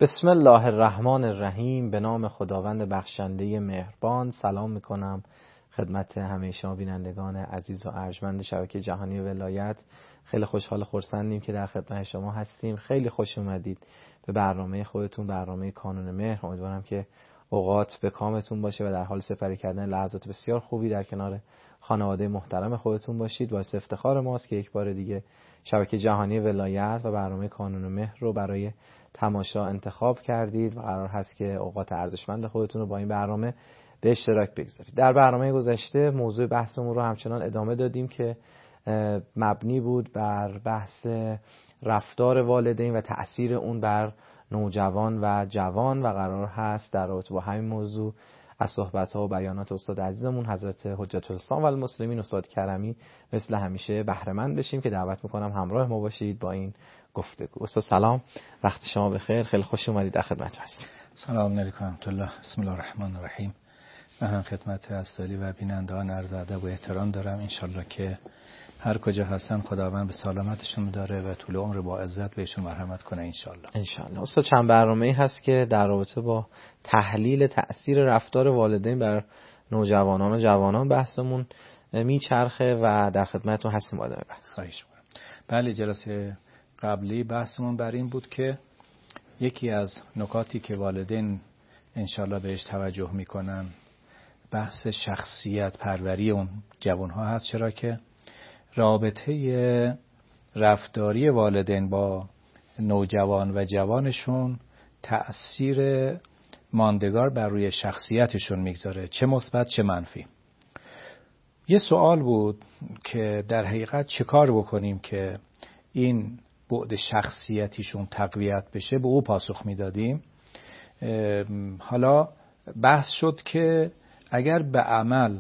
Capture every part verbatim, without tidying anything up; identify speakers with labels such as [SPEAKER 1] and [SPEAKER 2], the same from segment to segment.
[SPEAKER 1] بسم الله الرحمن الرحیم. به نام خداوند بخشنده مهربان. سلام میکنم خدمت همه شما بینندگان عزیز و ارجمند شبکه جهانی ولایت. خیلی خوشحال و خرسندیم که در خدمت شما هستیم. خیلی خوش اومدید به برنامه خودتون، برنامه کانون مهر. امیدوارم که اوقات به کامتون باشه و در حال سپری کردن لحظات بسیار خوبی در کنار خانواده محترم خودتون باشید. باعث افتخار ماست که یک بار دیگه شبکه جهانی ولایت و برنامه کانون مهر رو برای تماشا انتخاب کردید و قرار هست که اوقات ارزشمند خودتون رو با این برنامه به اشتراک بگذارید. در برنامه گذشته موضوع بحثمون رو همچنان ادامه دادیم که مبنی بود بر بحث رفتار والدین و تأثیر اون بر نوجوان و جوان و قرار هست در رابطه با همین موضوع از صحبت‌ها و بیانات استاد عزیزمون حضرت حجت الاسلام و المسلمین استاد کرمی مثل همیشه بهره مند بشیم که دعوت می‌کنم همراه ما باشید با این گفتگو. استاد سلام، وقت شما بخیر. خیلی خوش اومدید، در خدمت هستیم.
[SPEAKER 2] سلام علیکم ورحمة الله. بسم الله الرحمن الرحیم. من خدمت استادی و بینندگان عرض ادب و احترام دارم. انشالله که هر کجا هستن خداوند به سلامتشون داره و طول عمر با عزت بهشون مرحمت کنه انشالله.
[SPEAKER 1] انشالله. استاد چند برنامه‌ای هست که در رابطه با تحلیل تأثیر رفتار والدین بر نوجوانان و جوانان بحثمون میچرخه و در خدمتتون هستیم با ادامه بحث.
[SPEAKER 2] خواهش می‌کنم. بله، جلسه قبلی بحثمون بر این بود که یکی از نکاتی که والدین انشالله بهش توجه میکنن بحث شخصیت پروری اون جوانها هست، چرا که رابطه رفتاری والدین با نوجوان و جوانشون تأثیر ماندگار بر روی شخصیتشون میگذاره، چه مثبت چه منفی. یه سوال بود که در حقیقت چه کار بکنیم که این بعد شخصیتیشون تقویت بشه، به او پاسخ میدادیم. حالا بحث شد که اگر به عمل،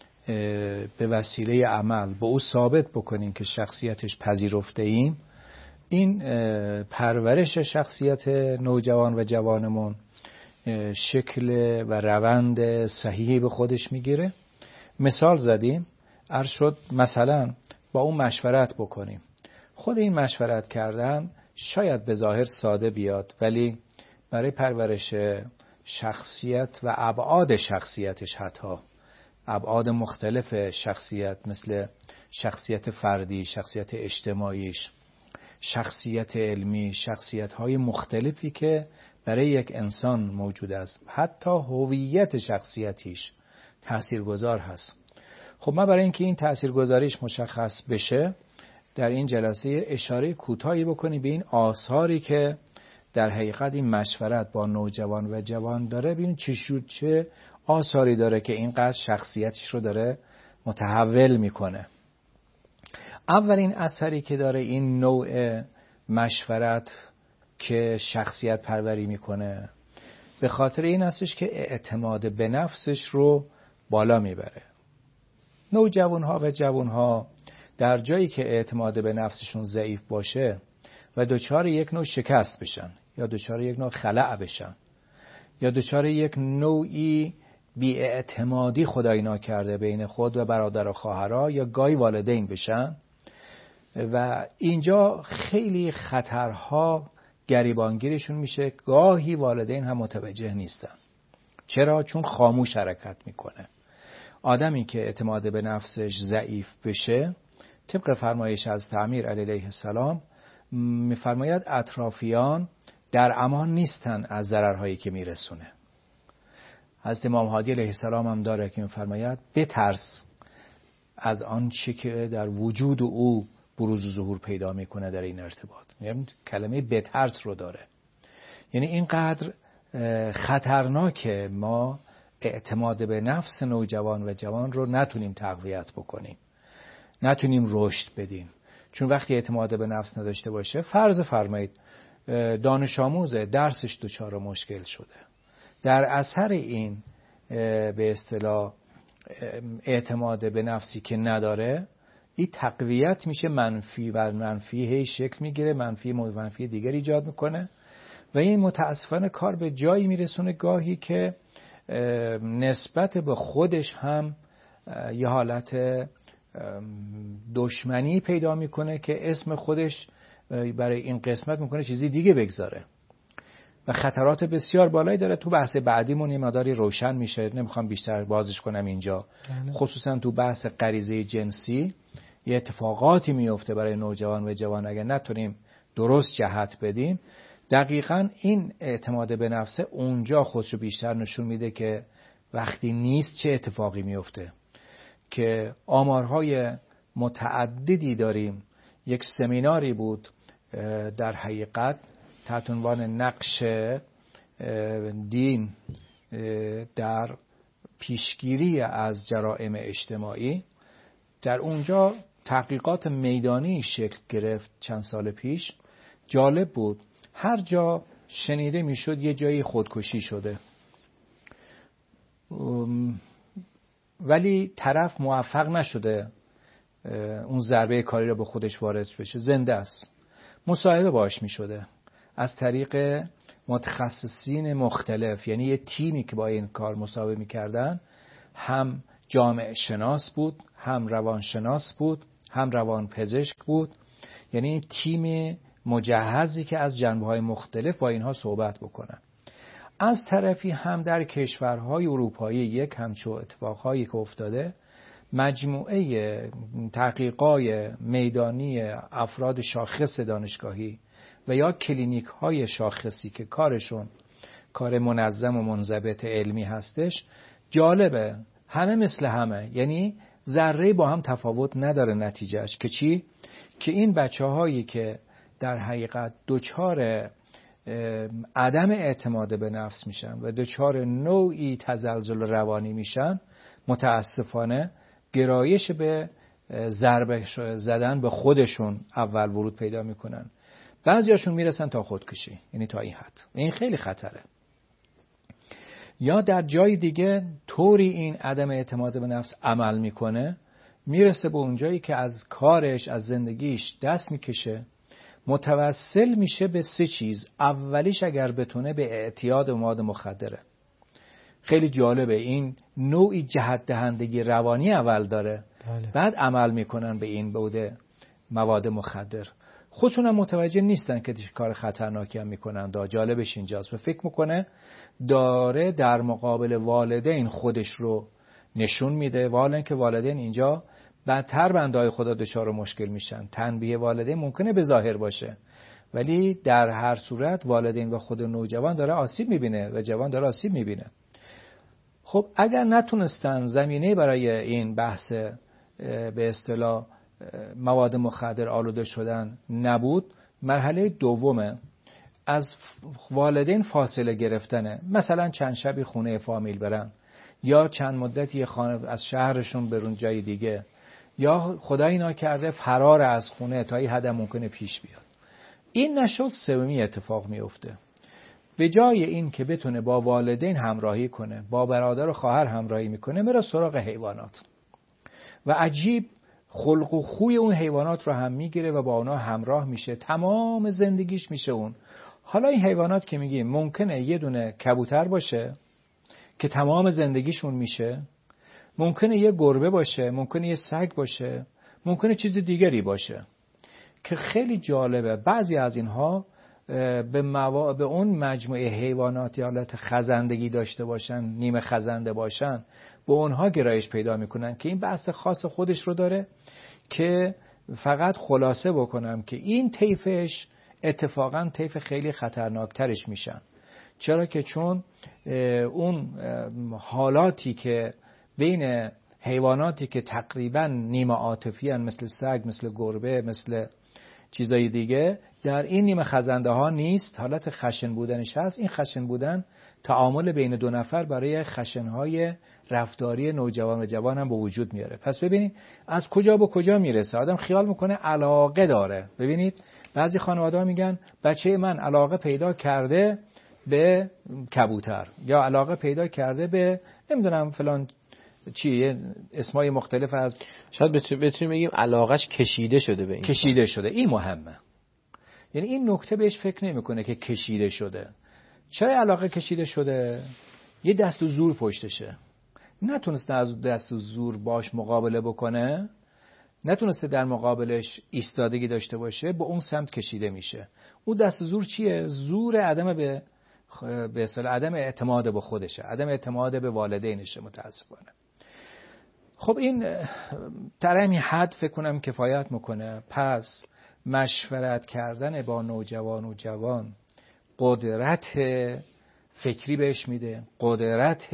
[SPEAKER 2] به وسیله عمل به او ثابت بکنیم که شخصیتش پذیرفته ایم، این پرورش شخصیت نوجوان و جوانمون شکل و روند صحیحی به خودش میگیره. مثال زدیم، عرض شد مثلا با اون مشورت بکنیم. خود این مشورت کردن شاید به ظاهر ساده بیاد، ولی برای پرورش شخصیت و ابعاد شخصیتش، حتی ابعاد مختلف شخصیت مثل شخصیت فردی، شخصیت اجتماعیش، شخصیت علمی، شخصیت‌های مختلفی که برای یک انسان موجود است، حتی هویت شخصیتیش تاثیرگذار هست. خب ما برای اینکه این تاثیرگذاریش مشخص بشه در این جلسه اشاره کوتاهی بکنیم به این آثاری که در حقیقت این مشورت با نوجوان و جوان داره، ببینیم چه شد چه آثاری داره که اینقدر شخصیتش رو داره متحول میکنه. اولین اثری که داره این نوع مشورت که شخصیت پروری میکنه به خاطر این هستش که اعتماد به نفسش رو بالا میبره. نوجوانها و جوانها در جایی که اعتماد به نفسشون ضعیف باشه و دچار یک نوع شکست بشن یا دچار یک نوع خلأ بشن یا دچار یک نوعی بی‌اعتمادی خدای ناکرده بین خود و برادر و خواهرها یا گاهی والدین بشن و اینجا خیلی خطرها گریبانگیرشون میشه. گاهی والدین هم متوجه نیستن. چرا؟ چون خاموش حرکت میکنه. آدمی که اعتماد به نفسش ضعیف بشه، طبق فرمایش از امیر علیه السلام میفرماید اطرافیان در امان نیستن از ضررهایی که میرسونه. حضرت امام هادی علیه السلام هم داره که میفرماید بترس از آن چی که در وجود او بروز و ظهور پیدا میکنه در این ارتباط. یعنی کلمه بترس رو داره. یعنی اینقدر خطرناکه ما اعتماد به نفس نوجوان و جوان رو نتونیم تقویت بکنیم، نتونیم رشد بدیم. چون وقتی اعتماد به نفس نداشته باشه، فرض فرمایید دانش آموزه، درسش دچار مشکل شده، در اثر این به اصطلاح اعتماد به نفسی که نداره، این تقویت میشه منفی و منفی هی شکل میگیره، منفی منفی دیگر ایجاد میکنه و این متاسفانه کار به جایی میرسونه گاهی که نسبت به خودش هم یه حالت دشمنی پیدا میکنه که اسم خودش برای این قسمت میکنه چیزی دیگه بگذاره. و خطرات بسیار بالایی داره. تو بحث بعدیمون یه مقداری روشن میشه، نمیخوام بیشتر بازش کنم اینجا. خصوصا تو بحث غریزه جنسی یه اتفاقاتی میفته برای نوجوان و جوان اگر نتونیم درست جهت بدیم. دقیقاً این اعتماد به نفس اونجا خودشو بیشتر نشون میده که وقتی نیست چه اتفاقی میفته. که آمارهای متعددی داریم. یک سمیناری بود در حقیقت تحت عنوان نقش دین در پیشگیری از جرائم اجتماعی. در اونجا تحقیقات میدانی شکل گرفت چند سال پیش. جالب بود، هر جا شنیده میشد یه جایی خودکشی شده، ولی طرف موفق نشده اون ضربه کاری رو به خودش وارد بشه، زنده است. مصاحبه باش می شده از طریق متخصصین مختلف، یعنی یه تیمی که با این کار مصاحبه می کردن، هم جامعه شناس بود، هم روان شناس بود، هم روان پزشک بود. یعنی تیم مجهزی که از جنبه‌های مختلف با اینها صحبت بکنن. از طرفی هم در کشورهای اروپایی یک همچون اتفاقهایی که افتاده، مجموعه تحقیقای میدانی افراد شاخص دانشگاهی و یا کلینیک های شاخصی که کارشون کار منظم و منضبط علمی هستش، جالبه همه مثل همه، یعنی ذره با هم تفاوت نداره نتیجهش. که چی؟ که این بچه هایی که در حقیقت دوچار عدم اعتماد به نفس میشن و دوچار نوعی تزلزل روانی میشن، متاسفانه گرایش به ضربه زدن به خودشون اول ورود پیدا میکنن. بعضیاشون میرسن تا خودکشی، یعنی تا این حد. این خیلی خطره. یا در جای دیگه طوری این عدم اعتماد به نفس عمل میکنه، میرسه به اونجایی که از کارش، از زندگیش دست میکشه، متوسل میشه به سه چیز. اولیش اگر بتونه به اعتیاد مواد مخدره. خیلی جالبه، این نوعی جهت دهندگی روانی اول داره، بله. بعد عمل میکنن به این بوده مواد مخدر. خودشون هم متوجه نیستن که کار خطرناکی هم میکنن. دا جالبش اینجاست و فکر میکنه داره در مقابل والدین خودش رو نشون میده، والا که والدین اینجا بدتر بندهای خدا دچار مشکل میشن. تنبیه والدین ممکنه به ظاهر باشه، ولی در هر صورت والدین و خود نوجوان داره آسیب میبینه و جوان داره آسیب میبینه. خب اگر نتونستن زمینه برای این بحث به اصطلاح مواد مخدر آلوده شدن نبود، مرحله دومه از والدین فاصله گرفتنه. مثلا چند شبی خونه فامیل برن، یا چند مدتی خانه از شهرشون برون جای دیگه، یا خدایی ناکرده فرار از خونه تا این حد ممکنه پیش بیاد. این نشد، سومی اتفاق میفته. به جای این که بتونه با والدین همراهی کنه، با برادر و خواهر همراهی میکنه، میره سراغ حیوانات و عجیب خلق و خوی اون حیوانات رو هم میگیره و با اونا همراه میشه. تمام زندگیش میشه اون. حالا این حیوانات که میگیم ممکنه یه دونه کبوتر باشه که تمام زندگیشون میشه، ممکنه یه گربه باشه، ممکنه یه سگ باشه، ممکنه چیز دیگری باشه. که خیلی جالبه بعضی از اینها به, موا... به اون مجموعه حیواناتی حالت خزندگی داشته باشن، نیمه خزنده باشن، به اونها گرایش پیدا میکنن که این بحث خاص خودش رو داره. که فقط خلاصه بکنم که این طیفش اتفاقا طیف خیلی خطرناکترش میشن. چرا که چون اون حالاتی که بین حیواناتی که تقریبا نیمه عاطفی هن، مثل سگ، مثل گربه، مثل چیزای دیگه، در این نیمه خزنده ها نیست. حالت خشن بودنش هست. این خشن بودن تعامل بین دو نفر برای خشنهای رفتاری نوجوان و جوان هم به وجود میاره. پس ببینید از کجا به کجا میرسه. آدم خیال میکنه علاقه داره. ببینید بعضی خانواده ها میگن بچه من علاقه پیدا کرده به کبوتر، یا علاقه پیدا کرده به نمیدونم فلان چیه، اسمای مختلف از،
[SPEAKER 1] شاید بتونیم بگیم علاقش کشیده شده به این.
[SPEAKER 2] کشیده شده. این مهمه. یعنی این نکته بهش فکر نمیکنه که کشیده شده. چرا علاقه کشیده شده؟ یه دست و زور پشتشه. نتونسته از دست و زور باش مقابله بکنه، نتونسته در مقابلش ایستادگی داشته باشه، به اون سمت کشیده میشه. اون دست و زور چیه؟ زور عدم به به اصطلاح عدم اعتماد به خودشه، عدم اعتماد به والدینشه متاسفانه. خب این در همین حد فکر کنم کفایت میکنه. پس مشورت کردن با نوجوان و جوان قدرت فکری بهش میده، قدرت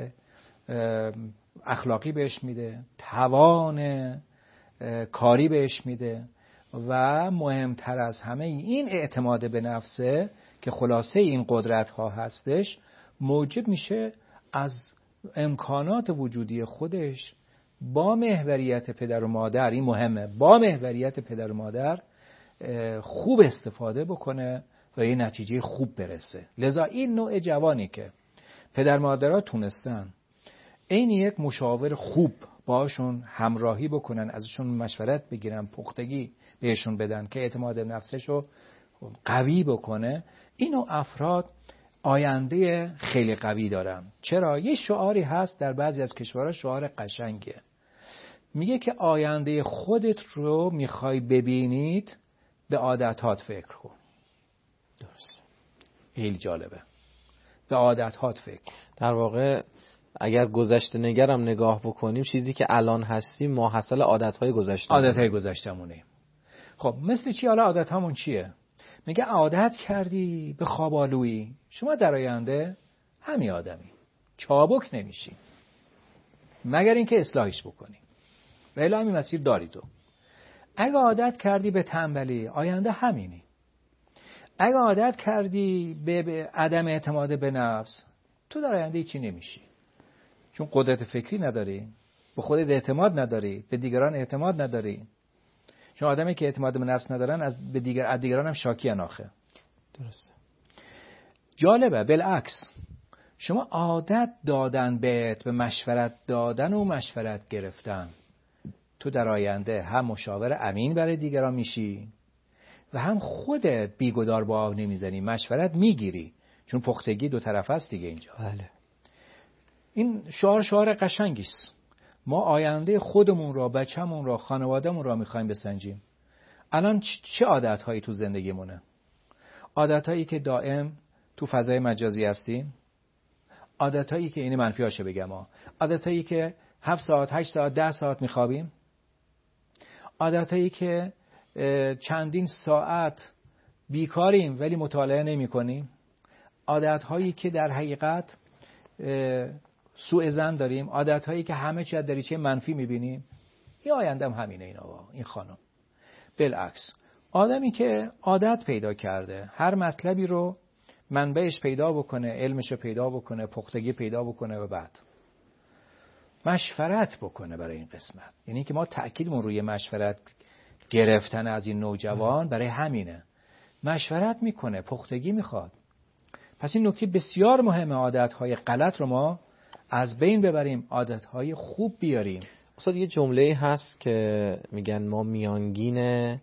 [SPEAKER 2] اخلاقی بهش میده، توان کاری بهش میده و مهمتر از همه این اعتماد به نفسه که خلاصه این قدرت ها هستش، موجب میشه از امکانات وجودی خودش با محوریت پدر و مادر، این مهمه، با محوریت پدر و مادر خوب استفاده بکنه و یه نتیجه خوب برسه. لذا این نوع جوانی که پدر مادرها تونستن این یک مشاور خوب باشون همراهی بکنن، ازشون مشورت بگیرن، پختگی بهشون بدن که اعتماد به نفسشو قوی بکنه، اینو افراد آینده خیلی قوی دارن. چرا؟ یه شعاری هست در بعضی از کشورها، شعار قشنگه، میگه که آینده خودت رو میخوای ببینید به عادتات فکر کن.
[SPEAKER 1] درست.
[SPEAKER 2] خیلی جالبه. به عادتات فکر کن.
[SPEAKER 1] در واقع اگر گذشته نگرم نگاه بکنیم، چیزی که الان هستیم ماحصل عادتهای گذشته.
[SPEAKER 2] عادتهای گذشتمونیم. خب مثل چی؟ حالا عادت همون چیه؟ میگه عادت کردی به خواب آلویی، شما در آینده همین آدمی، چابک نمیشی مگر اینکه اصلاحش بکنی. ولی همین مسیر داری تو. اگه عادت کردی به تنبلی، آینده همینی. اگه عادت کردی به, به عدم اعتماد به نفس، تو در آینده هیچی نمیشی، چون قدرت فکری نداری، به خودت اعتماد نداری، به دیگران اعتماد نداری. چون آدمی که اعتماد به نفس ندارن از به دیگر از دیگران هم شاکی ان آخه.
[SPEAKER 1] درسته.
[SPEAKER 2] جالبه بالعکس، شما عادت دادن بهت، به مشورت دادن و مشورت گرفتن، تو در آینده هم مشاور امین برای دیگران میشی و هم خودت بیگدار با آب نمیزنی، مشورت میگیری، چون پختگی دو طرف است دیگه اینجا.
[SPEAKER 1] بله.
[SPEAKER 2] این شعار شعار قشنگیست. ما آینده خودمون را، بچه‌مون را، خانواده‌مون را میخوایم بسنجیم. الان چه عادت‌هایی تو زندگیمونه؟ عادت‌هایی که دائم تو فضای مجازی هستیم، عادت‌هایی که این منفی‌هاشه بگم ها، عادت‌هایی که هفت ساعت، هشت ساعت، ده ساعت میخوابیم، عادت‌هایی که چندین ساعت بیکاریم ولی مطالعه نمی‌کنیم، عادت‌هایی که در حقیقت سوء ظن داریم، عادت‌هایی که همه چی از دریچه منفی می‌بینیم. این آینده هم همینه این آقا، این خانم. بالعکس، آدمی که عادت پیدا کرده هر مطلبی رو منبعش پیدا بکنه، علمش رو پیدا بکنه، پختگی پیدا بکنه و بعد مشورت بکنه برای این قسمت. یعنی که ما تأکیدمون روی مشورت گرفتن از این نوجوان برای همینه. مشورت میکنه، پختگی میخواد. پس این نکته بسیار مهمه، عادتهای غلط رو ما از بین ببریم، عادتهای خوب بیاریم.
[SPEAKER 1] اصلا یه جمله هست که میگن ما میانگین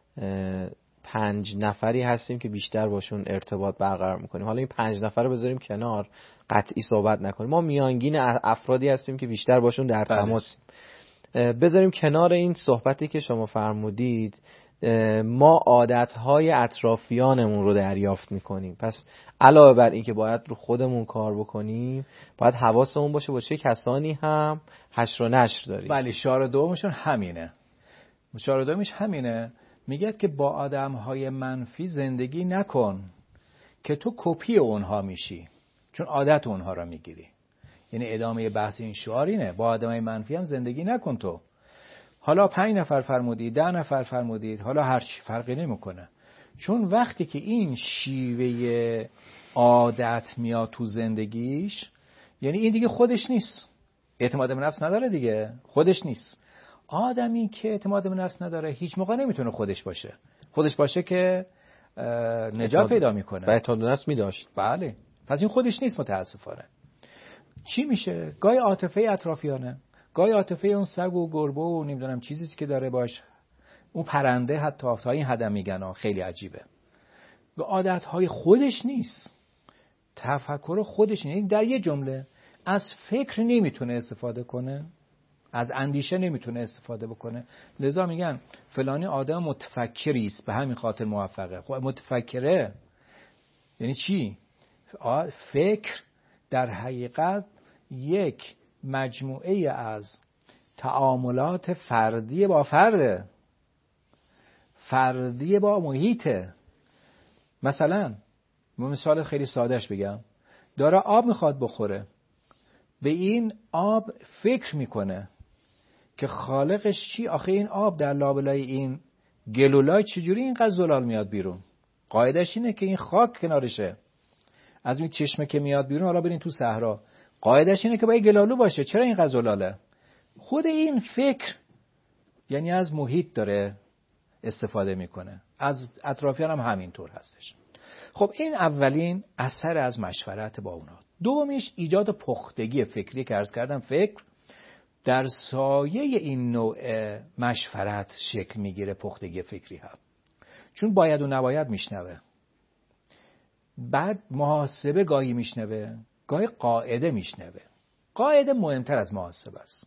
[SPEAKER 1] پنج نفری هستیم که بیشتر باشون ارتباط برقرار میکنیم. حالا این پنج نفر رو بذاریم کنار، قطعی صحبت نکنیم، ما میانگین افرادی هستیم که بیشتر باشون در تماسیم. بذاریم کنار این صحبتی که شما فرمودید، ما عادتهای اطرافیانمون رو دریافت میکنیم. پس علاوه بر این که باید رو خودمون کار بکنیم، باید حواسمون باشه با چه کسانی هم حشر و نشر داریم.
[SPEAKER 2] بله، شعار دومشون همینه. شعار دومش همینه، میگه که با آدمهای منفی زندگی نکن که تو کپی اونها میشی، چون عادت اونها رو میگیری. یعنی ادامه بحث این شعار اینه، با آدمای منفی هم زندگی نکن تو. حالا پنج نفر فرمودید، ده نفر فرمودید، حالا هر چی فرقی نمیکنه. چون وقتی که این شیوه عادت میاد تو زندگیش، یعنی این دیگه خودش نیست، اعتماد به نفس نداره دیگه، خودش نیست. آدمی که اعتماد به نفس نداره هیچ موقع نمیتونه خودش باشه. خودش باشه که نجات پیدا میکنه.
[SPEAKER 1] و اعتماد به نفس میداشت.
[SPEAKER 2] بله. پس این خودش نیست متاسفانه. چی میشه؟ گاهی عاطفه اطرافیانه، گاهی عاطفه اون سگ و گربه و نمیدونم چیزی که داره باش، اون پرنده، حتی تا این حد میگن، خیلی عجیبه. عادتهای خودش نیست، تفکر خودش نیست. در یه جمله از فکر نمیتونه استفاده کنه، از اندیشه نمیتونه استفاده بکنه. لذا میگن فلانی آدم متفکری است، به همین خاطر موفقه. خب متفکره یعنی چی؟ فکر در حقیقت یک مجموعه از تعاملات فردی با فرده، فردی با محیطه. مثلا مثال خیلی سادهش بگم، داره آب میخواد بخوره، به این آب فکر میکنه که خالقش چی؟ آخه این آب در لابلای این گلولای چجوری اینقدر زلال میاد بیرون؟ قاعدش اینه که این خاک کنارشه، از این چشمه که میاد بیرون، حالا برین تو صحرا، قاعدش اینه که باید گلالو باشه، چرا اینقدر زلاله؟ خود این فکر یعنی از محیط داره استفاده میکنه، از اطرافیان هم همینطور هستش. خب این اولین اثر از مشورت با اونا. دومیش ایجاد پختگی فکری که عرض کردم، فکر در سایه این نوع مشورت شکل میگیره، پختگی فکری هم، چون باید و نباید میشنوه، بعد محاسبه گاهی میشنوه، گاهی قاعده میشنوه. قاعده مهمتر از محاسبه است،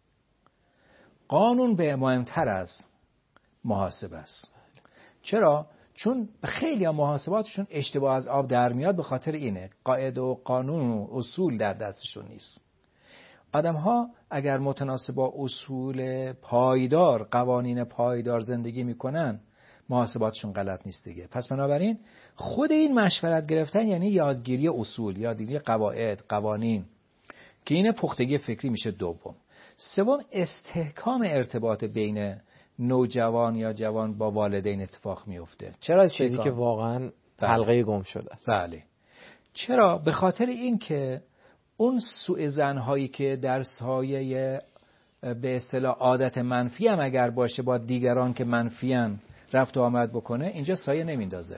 [SPEAKER 2] قانون به مهمتر از محاسبه است. چرا؟ چون خیلی از محاسباتشون اشتباه از آب در میاد، به خاطر اینه قاعده و قانون و اصول در دستشون نیست. آدم ها اگر متناسب با اصول پایدار، قوانین پایدار زندگی میکنن، محاسباتشون غلط نیست دیگه. پس بنابراین خود این مشورت گرفتن یعنی یادگیری اصول، یادگیری قواعد، قوانین، که این پختگی فکری میشه دوم. سوم، استحکام ارتباط بین نوجوان یا جوان با والدین اتفاق میفته. چرا؟
[SPEAKER 1] چیزی که واقعا حلقه گم شده است.
[SPEAKER 2] بله. چرا؟ به خاطر این که اون سوء ظن‌هایی که در سایه به اصطلاح عادت منفی هم اگر باشه با دیگران که منفیان رفت و آمد بکنه، اینجا سایه نمیندازه.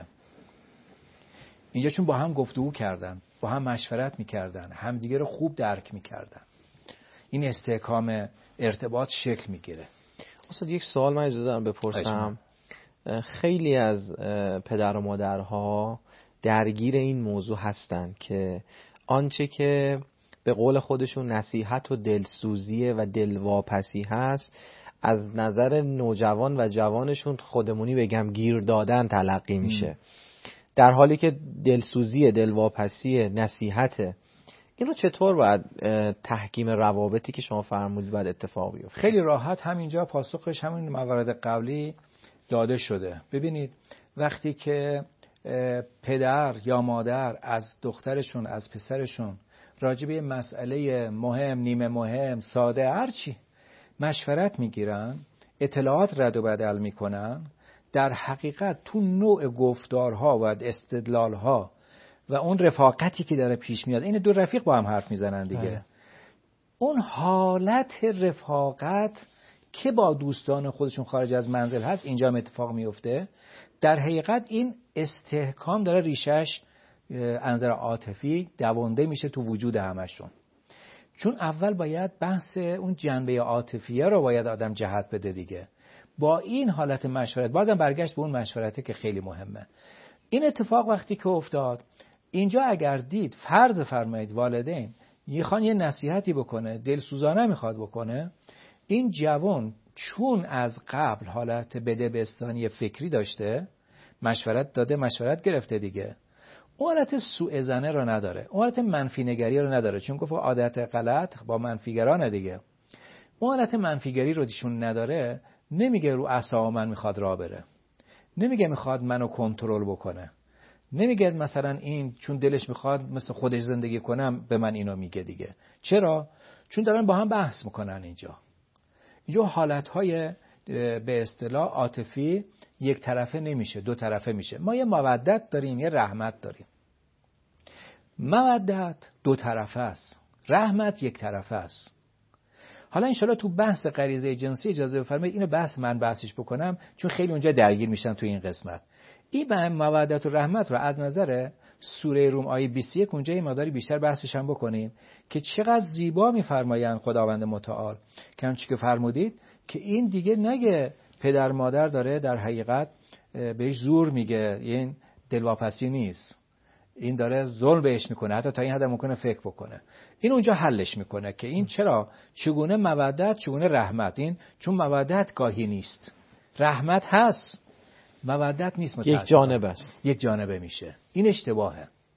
[SPEAKER 2] اینجا چون با هم گفتگو کردن، با هم مشورت میکردن، همدیگه رو خوب درک میکردن، این استحکام ارتباط شکل میگیره.
[SPEAKER 1] اصلا یک سوال من اجازه دارم بپرسم. خیلی از پدر و مادرها درگیر این موضوع هستن که آنچه که به قول خودشون نصیحت و دلسوزی و دلواپسی هست، از نظر نوجوان و جوانشون خودمونی بگم گیر دادن تلقی میشه، در حالی که دلسوزی، دلواپسی، نصیحت، اینو چطور باید تحکیم روابطی که شما فرمودید باید اتفاق بیفته؟
[SPEAKER 2] خیلی راحت همینجا پاسخش همین موارد قبلی داده شده. ببینید وقتی که پدر یا مادر از دخترشون، از پسرشون راجع به مسئله مهم، نیمه مهم، ساده، هرچی مشورت میگیرن، اطلاعات رد و بدل میکنن، در حقیقت تو نوع گفتارها و استدلالها و اون رفاقتی که داره پیش میاد، این دو رفیق با هم حرف میزنن دیگه. اه. اون حالت رفاقت که با دوستان خودشون خارج از منزل هست، اینجا هم اتفاق میفته. در حقیقت این استحکام داره ریشش انظر عاطفی دوانده میشه تو وجود همشون. چون اول باید بحث اون جنبه عاطفیه رو باید آدم جهت بده دیگه. با این حالت مشورت، بازم برگشت به اون مشورته که خیلی مهمه. این اتفاق وقتی که افتاد، اینجا اگر دید فرض فرمایید والدین میخوان یه نصیحتی بکنه، دلسوزانه میخواد بکنه، این جوان چون از قبل حالت بدبستانی فکری داشته، مشورت داده، مشورت گرفته دیگه، اون حالت سوء ظنه رو نداره، اون حالت منفی نگری رو نداره، چون گفت عادت غلط با منفیگرانه دیگه. اون حالت منفیگری رو دیشون نداره، نمیگه رو اعصاب من میخواد راه بره، نمیگه میخواد منو کنترل بکنه، نمیگه مثلا این چون دلش میخواد مثل خودش زندگی کنم به من اینو میگه دیگه. چرا؟ چون دارن با هم بحث میکنن. اینجا اینجا حالتهای به اصطلاح عاطفی یک طرفه نمیشه، دو طرفه میشه. ما یه مودت داریم، یه رحمت داریم. مودت دو طرفه است، رحمت یک طرفه است. حالا انشالله تو بحث غریزه جنسی اجازه بفرمایید اینو بحث من بحثش بکنم، چون خیلی اونجا درگیر میشن تو این قسمت. این به مودت و رحمت رو از نظر سوره روم آیه بیست و یک اونجا یه مقداری بیشتر بحثش هم بکنیم که چقدر زیبا میفرمایند خداوند متعال که همچی که فرمودید که این دیگه نگه پدر مادر داره در حقیقت بهش زور میگه، این دلواپسی نیست، این داره ظلم بهش میکنه، حتی تا این حد ممکنه فکر بکنه. این اونجا حلش میکنه که این چرا، چگونه مودت، چگونه رحمت. این چون مودت گاهی نیست، رحمت هست، مودت نیست،
[SPEAKER 1] یک جانبه است،
[SPEAKER 2] یک جانبه میشه. این اشتباهه.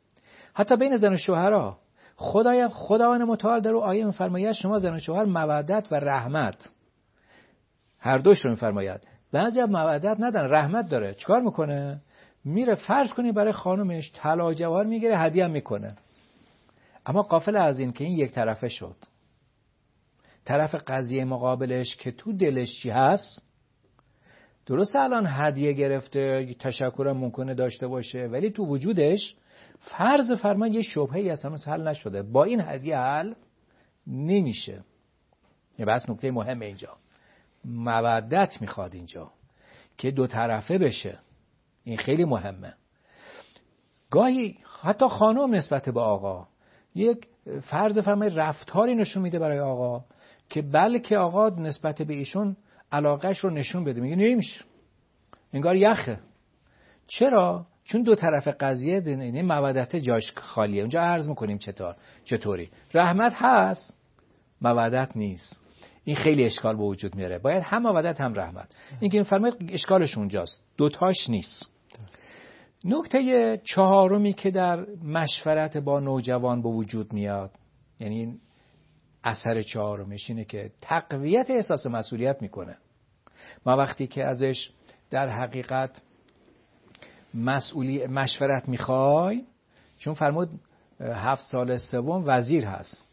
[SPEAKER 2] حتی بین زن و شوهرها خدای خداوند متعال در آیه می‌فرماید شما زن و شوهر مودت و رحمت هر دوش رو می‌فرماید. بعضی مودت ندارن، رحمت داره. چیکار میکنه؟ میره فرض کنی برای خانومش طلا جواهر میگیره هدیه میکنه. اما غافل از این که این یک طرفه شد. طرف قضیه مقابلش که تو دلش چی هست، درسته الان هدیه گرفته، تشکرم ممکنه داشته باشه، ولی تو وجودش فرض فرما یه شبهه‌ای اصلا حل نشده. با این هدیه حل نمیشه. یه بس نکته مهمه اینجا. مودت میخواد اینجا که دو طرفه بشه. این خیلی مهمه. گاهی حتی خانم نسبت به آقا یک فرض فرمای رفتاری نشون میده برای آقا که بلکه آقا نسبت به ایشون علاقهش رو نشون بده. میگه نمیشه، انگار یخه. چرا؟ چون دو طرف قضیه این مودت جاش خالیه. اونجا عرض میکنیم چطور چطوری رحمت هست، مودت نیست. این خیلی اشکال به وجود میاره. باید هم مودت هم رحمت. این که این فرمایید اشکالش اونجاست، دوتاش نیست. نکته چهارمی که در مشورت با نوجوان به وجود میاد، یعنی اثر چهارمش اینه که تقویت احساس مسئولیت میکنه. ما وقتی که ازش در حقیقت مسئولی مشورت میخوای، چون فرمود هفت سال سوم وزیر هست،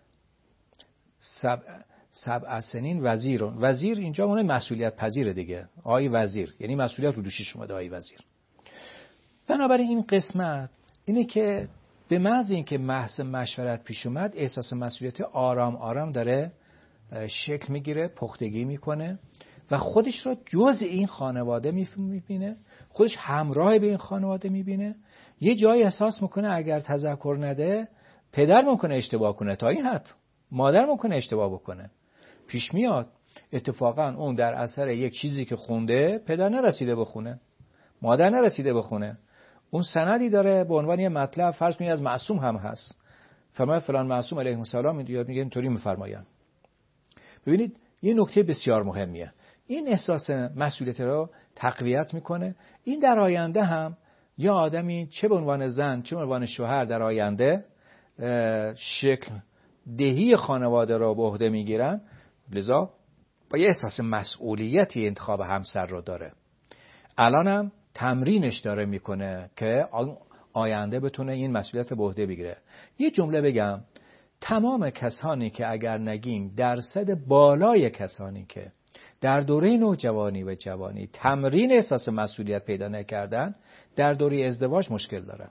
[SPEAKER 2] سب سبع سنین وزیرون. وزیر اینجا اون مسئولیت پذیره دیگه، آقای وزیر، یعنی مسئولیت رو دوشش اومده آقای وزیر. بنابراین این قسمت اینه که به محض اینکه محض مشورت پیش اومد، احساس مسئولیت آرام آرام داره شکل میگیره، پختگی میکنه و خودش رو جز این خانواده میبینه، خودش همراه به این خانواده میبینه. یه جایی احساس میکنه اگر تذکر نده پدر ممکنه اشتباه کنه، تا این حد مادر ممکنه اشتباه بکنه. پیش میاد اتفاقا اون در اثر یک چیزی که خونده پدر نرسیده بخونه، مادر نرسیده بخونه، اون سندی داره به عنوان یه مطلب فرض کنید از معصوم هم هست، فرمان فلان معصوم علیه السلام میگه اینطوری میفرمایند. ببینید یه نکته بسیار مهمیه، این احساس مسئولیت رو تقویت میکنه. این در آینده هم یه آدمی چه به عنوان زن چه به عنوان شوهر در آینده شکل دهی خانواده رو به عهده میگیرن، لذا با یه احساس مسئولیتی انتخاب همسر رو داره. الان هم تمرینش داره میکنه که آینده بتونه این مسئولیت به عهده بگیره. یه جمله بگم، تمام کسانی که اگر نگیم درصد بالای کسانی که در دوره نوجوانی و جوانی تمرین احساس مسئولیت پیدا نکردن، در دوره ازدواج مشکل دارن.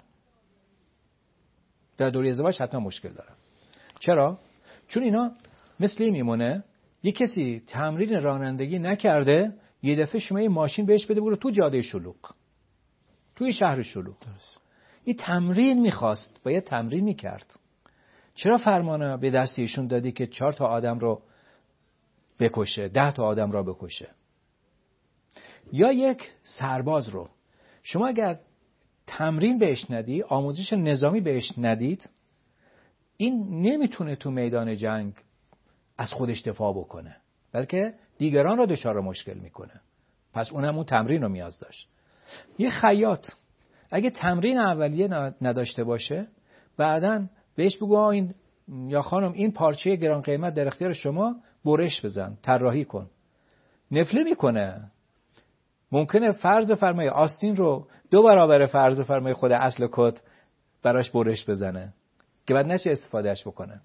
[SPEAKER 2] در دوره ازدواج حتما مشکل دارن. چرا؟ چون اینا مثل این میمونه یه کسی تمرین رانندگی نکرده، یه دفعه شما یه ماشین بهش بده برو تو جاده شلوغ، توی شهر شلوغ. این تمرین میخواست، باید تمرین میکرد. چرا فرمانه به دست ایشون دادی که چهار تا آدم رو بکشه، ده تا آدم رو بکشه؟ یا یک سرباز رو شما اگر تمرین بهش ندی، آموزش نظامی بهش ندید، این نمیتونه تو میدان جنگ از خودش دفاع بکنه، بلکه دیگران رو دچار مشکل میکنه. پس اونم اون تمرین رو نیاز داشت. یه خیاط اگه تمرین اولیه نداشته باشه، بعدن بهش بگو این یا خانم این پارچه گران قیمت در اختیار شما، برش بزن، طراحی کن، نفله میکنه. ممکنه فرض فرمای آستین رو دو برابر فرض فرمای خود اصل کت براش برش بزنه که بعد نشه استفادهش بکنه.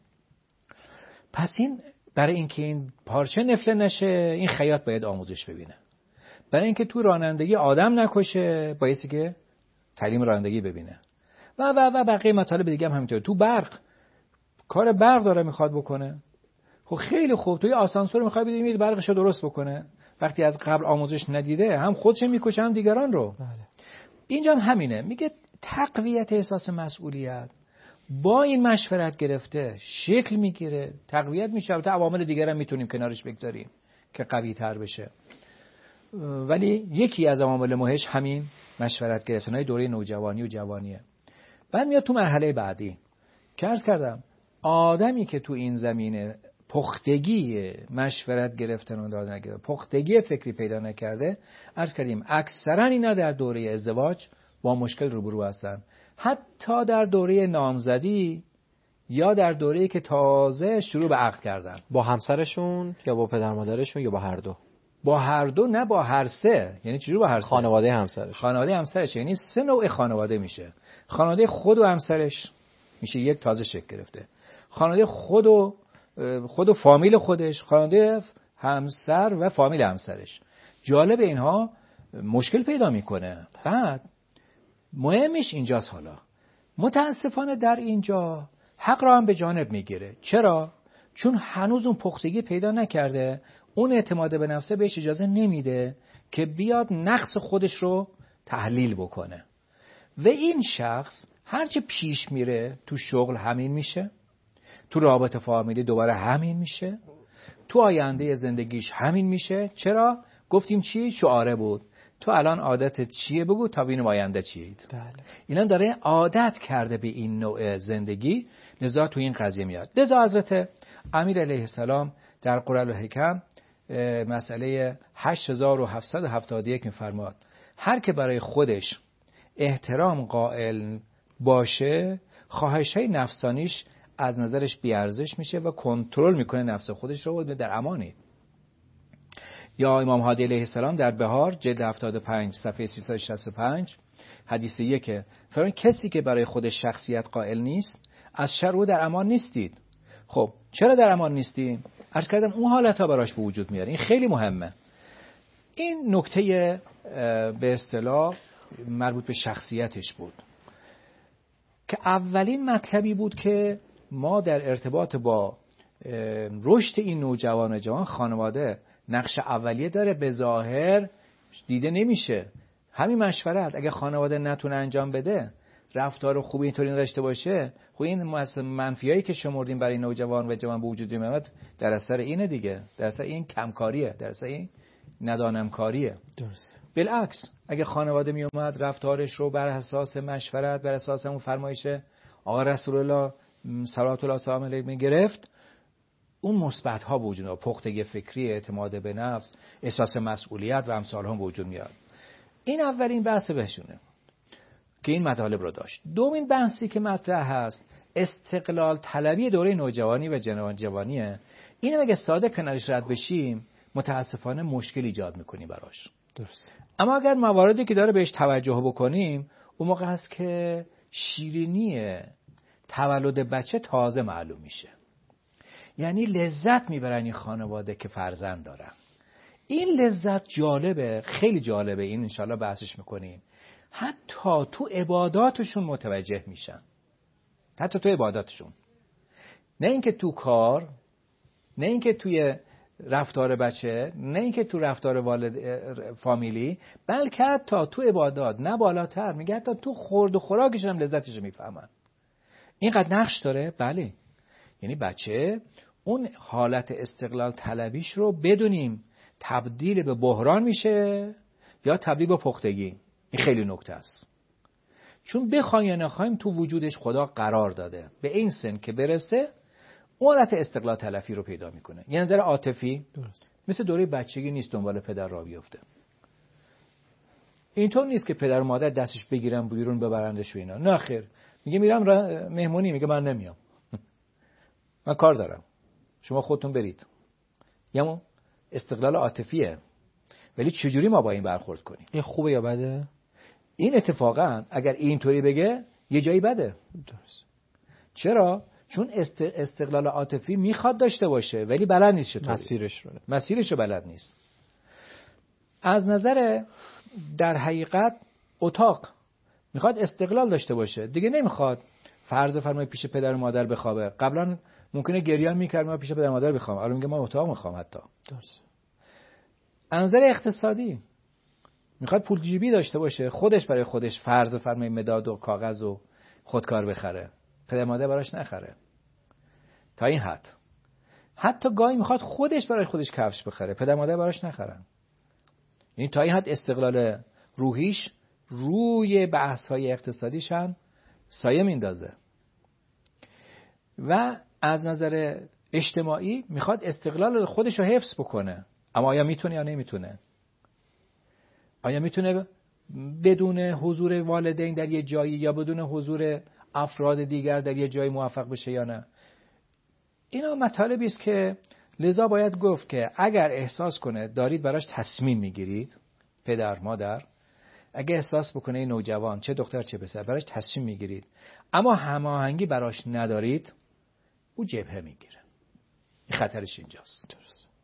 [SPEAKER 2] پس این برای اینکه این پارچه نفله نشه، این خیاط باید آموزش ببینه. برای اینکه تو رانندگی آدم نکشه، بایستی که تعلیم رانندگی ببینه و و و بقیه مطالب دیگه هم همینطور. تو برق کار برق داره میخواد بکنه، خب خیلی خوب توی آسانسور میخواد بدید برقشو درست بکنه، وقتی از قبل آموزش ندیده هم خودش میکشه هم دیگران رو. بله. اینجا هم همینه، میگه تقویت احساس مسئولیت با این مشورت گرفته شکل میگیره، تقویت میشه. البته عوامل دیگر هم میتونیم کنارش بگذاریم که قوی تر بشه، ولی یکی از عوامل مهمش همین مشورت گرفتنهای دوره نوجوانی و جوانیه. بعد میاد تو مرحله بعدی که عرض کردم آدمی که تو این زمینه پختگی مشورت گرفتن و دادن نکرده، پختگی فکری پیدا نکرده، عرض کردیم اکثرا اینا در دوره ازدواج با مشکل روبرو هستن. حتی در دوره نامزدی یا در دوره‌ای که تازه شروع به عقد کردن.
[SPEAKER 1] با همسرشون یا با پدر مادرشون یا با هر دو؟
[SPEAKER 2] با هر دو، نه با هر سه. یعنی چجوری با هر سه؟
[SPEAKER 1] خانواده همسرش.
[SPEAKER 2] خانواده همسرش، یعنی سه نوع خانواده میشه. خانواده خود و همسرش میشه یک، تازه شکل گرفته. خانواده خود و خود و فامیل خودش، خانواده همسر و فامیل همسرش. جالب اینها مشکل پیدا میکنه. بعد مهمش اینجاست، حالا متاسفانه در اینجا حق را هم به جانب میگیره. چرا؟ چون هنوز اون پختگی پیدا نکرده، اون اعتماد به نفسه بهش اجازه نمیده که بیاد نقص خودش رو تحلیل بکنه. و این شخص هرچه پیش میره، تو شغل همین میشه، تو رابطه فامیلی دوباره همین میشه، تو آینده زندگیش همین میشه. چرا؟ گفتیم چی؟ شعاره بود. تو الان عادتت چیه؟ بگو تا ببینیم آینده چیه.
[SPEAKER 1] بله.
[SPEAKER 2] اینا داره عادت کرده به این نوع زندگی، لذا تو این قضیه میاد. لذا حضرت امیر علیه السلام در قرآن‌الحکم مسئله هشت هزار و هفتصد و هفتاد و یک میفرماد هر که برای خودش احترام قائل باشه، خواهش‌های نفسانیش از نظرش بی‌ارزش میشه و کنترل میکنه نفس خودش رو، در امانی. یا امام هادی علیه السلام در بهار جلد هفتاد و پنج صفحه سیصد و شصت و پنج حدیث یک فرمان کسی که برای خودش شخصیت قائل نیست از شر او در امان نیستید. خب چرا در امان نیستیم؟ عرض کردم اون حالت ها براش به وجود میاره. این خیلی مهمه. این نکته به اصطلاح مربوط به شخصیتش بود که اولین مطلبی بود که ما در ارتباط با رشد این نوجوان و جوان، خانواده نقش اولیه داره، به ظاهر دیده نمیشه. همین مشورت اگه خانواده نتونه انجام بده، رفتار خوبی اینطوری داشته باشه، خب این منفیایی که شمردیم برای نوجوان و جوان به وجود میاد در اثر اینه دیگه، در اثر این کمکاریه، در اثر این ندانمکاریه.
[SPEAKER 1] درست.
[SPEAKER 2] بالعکس اگه خانواده می اومد رفتارش رو بر اساس مشورت، بر اساس اون فرمایش آقا رسول الله صلوات الله سلام علیه می گرفت، اون مثبت ها وجود میاد، پختگی فکری، اعتماد به نفس، احساس مسئولیت و امثال هم وجود میاد. این اولین بحث بهشونه که این مطالب رو داشت. دومین بحثی که مطرح هست استقلال طلبی دوره نوجوانی و جوان جوانیه. اینو اگه ساده کنارش رد بشیم متاسفانه مشکل ایجاد میکنیم براش.
[SPEAKER 1] درست.
[SPEAKER 2] اما اگر مواردی که داره بهش توجه بکنیم، اون موقع هست که شیرینی تولد بچه تازه معلوم میشه. یعنی لذت میبرن این خانواده که فرزند دارن. این لذت جالبه، خیلی جالبه. این انشالله بحثش میکنیم. حتی تو عباداتشون متوجه میشن، حتی تو عباداتشون، نه اینکه تو کار، نه اینکه توی رفتار بچه، نه اینکه تو رفتار والد فامیلی، بلکه حتی تو عبادات، نه بالاتر، میگه حتی تو خورد و خوراکشون هم لذتش میفهمن. اینقدر نقش داره. بله، یعنی بچه اون حالت استقلال طلبیش رو بدونیم تبدیل به بحران میشه یا تبدیل به پختگی. این خیلی نکته است، چون بخوایم یا نخوایم تو وجودش خدا قرار داده. به این سن که برسه اون حالت استقلال طلبی رو پیدا میکنه. یه نظر عاطفی
[SPEAKER 1] درست.
[SPEAKER 2] مثل دوره بچگی نیست دنبال پدر را بیفته. اینطور نیست که پدر و مادر دستش بگیرن بیرون ببرندش و اینا. نه خیر، میگه میرم مهمونی، میگه من نمیام من کار دارم، شما خودتون برید. یعنی استقلال عاطفیه. ولی چجوری ما با این برخورد کنیم؟
[SPEAKER 1] این خوبه یا بده؟
[SPEAKER 2] این اتفاقا اگر اینطوری بگه یه جایی بده.
[SPEAKER 1] درست.
[SPEAKER 2] چرا؟ چون است... استقلال عاطفی میخواد داشته باشه ولی بلد نیست چطوری.
[SPEAKER 1] مسیرش رو
[SPEAKER 2] مسیرش رو بلد نیست. از نظر در حقیقت اتاق میخواد استقلال داشته باشه، دیگه نمیخواد فرض فرمای پیش پدر و مادر بخوابه. قبلا ممکنه گریان میکرد ما پیش پدر و مادر بخوام، الان میگه ما اتاق میخوام. حتی
[SPEAKER 1] درست.
[SPEAKER 2] از نظر اقتصادی میخواد پول جیبی داشته باشه، خودش برای خودش فرض فرمای مداد و کاغذ و خودکار بخره، پدر مادر براش نخره. تا این حد. حتی گاهی میخواد خودش برای خودش کفش بخره، پدر مادر براش نخرن. یعنی تا این حد استقلال روحیش روی بحث‌های اقتصادیش هم سایه میندازه. و از نظر اجتماعی میخواد استقلال خودش رو حفظ بکنه. اما آیا میتونه یا نمیتونه؟ آیا میتونه بدون حضور والدین در یه جایی یا بدون حضور افراد دیگر در یه جایی موفق بشه یا نه. اینا مطالبی است که لذا باید گفت که اگر احساس کنه دارید براش تصمیم میگیرید، پدر مادر اگه احساس بکنه این نوجوان چه دختر چه پسر براش تصمیم میگیرید اما هماهنگی براش ندارید، او جبهه میگیره. این خطرش اینجاست.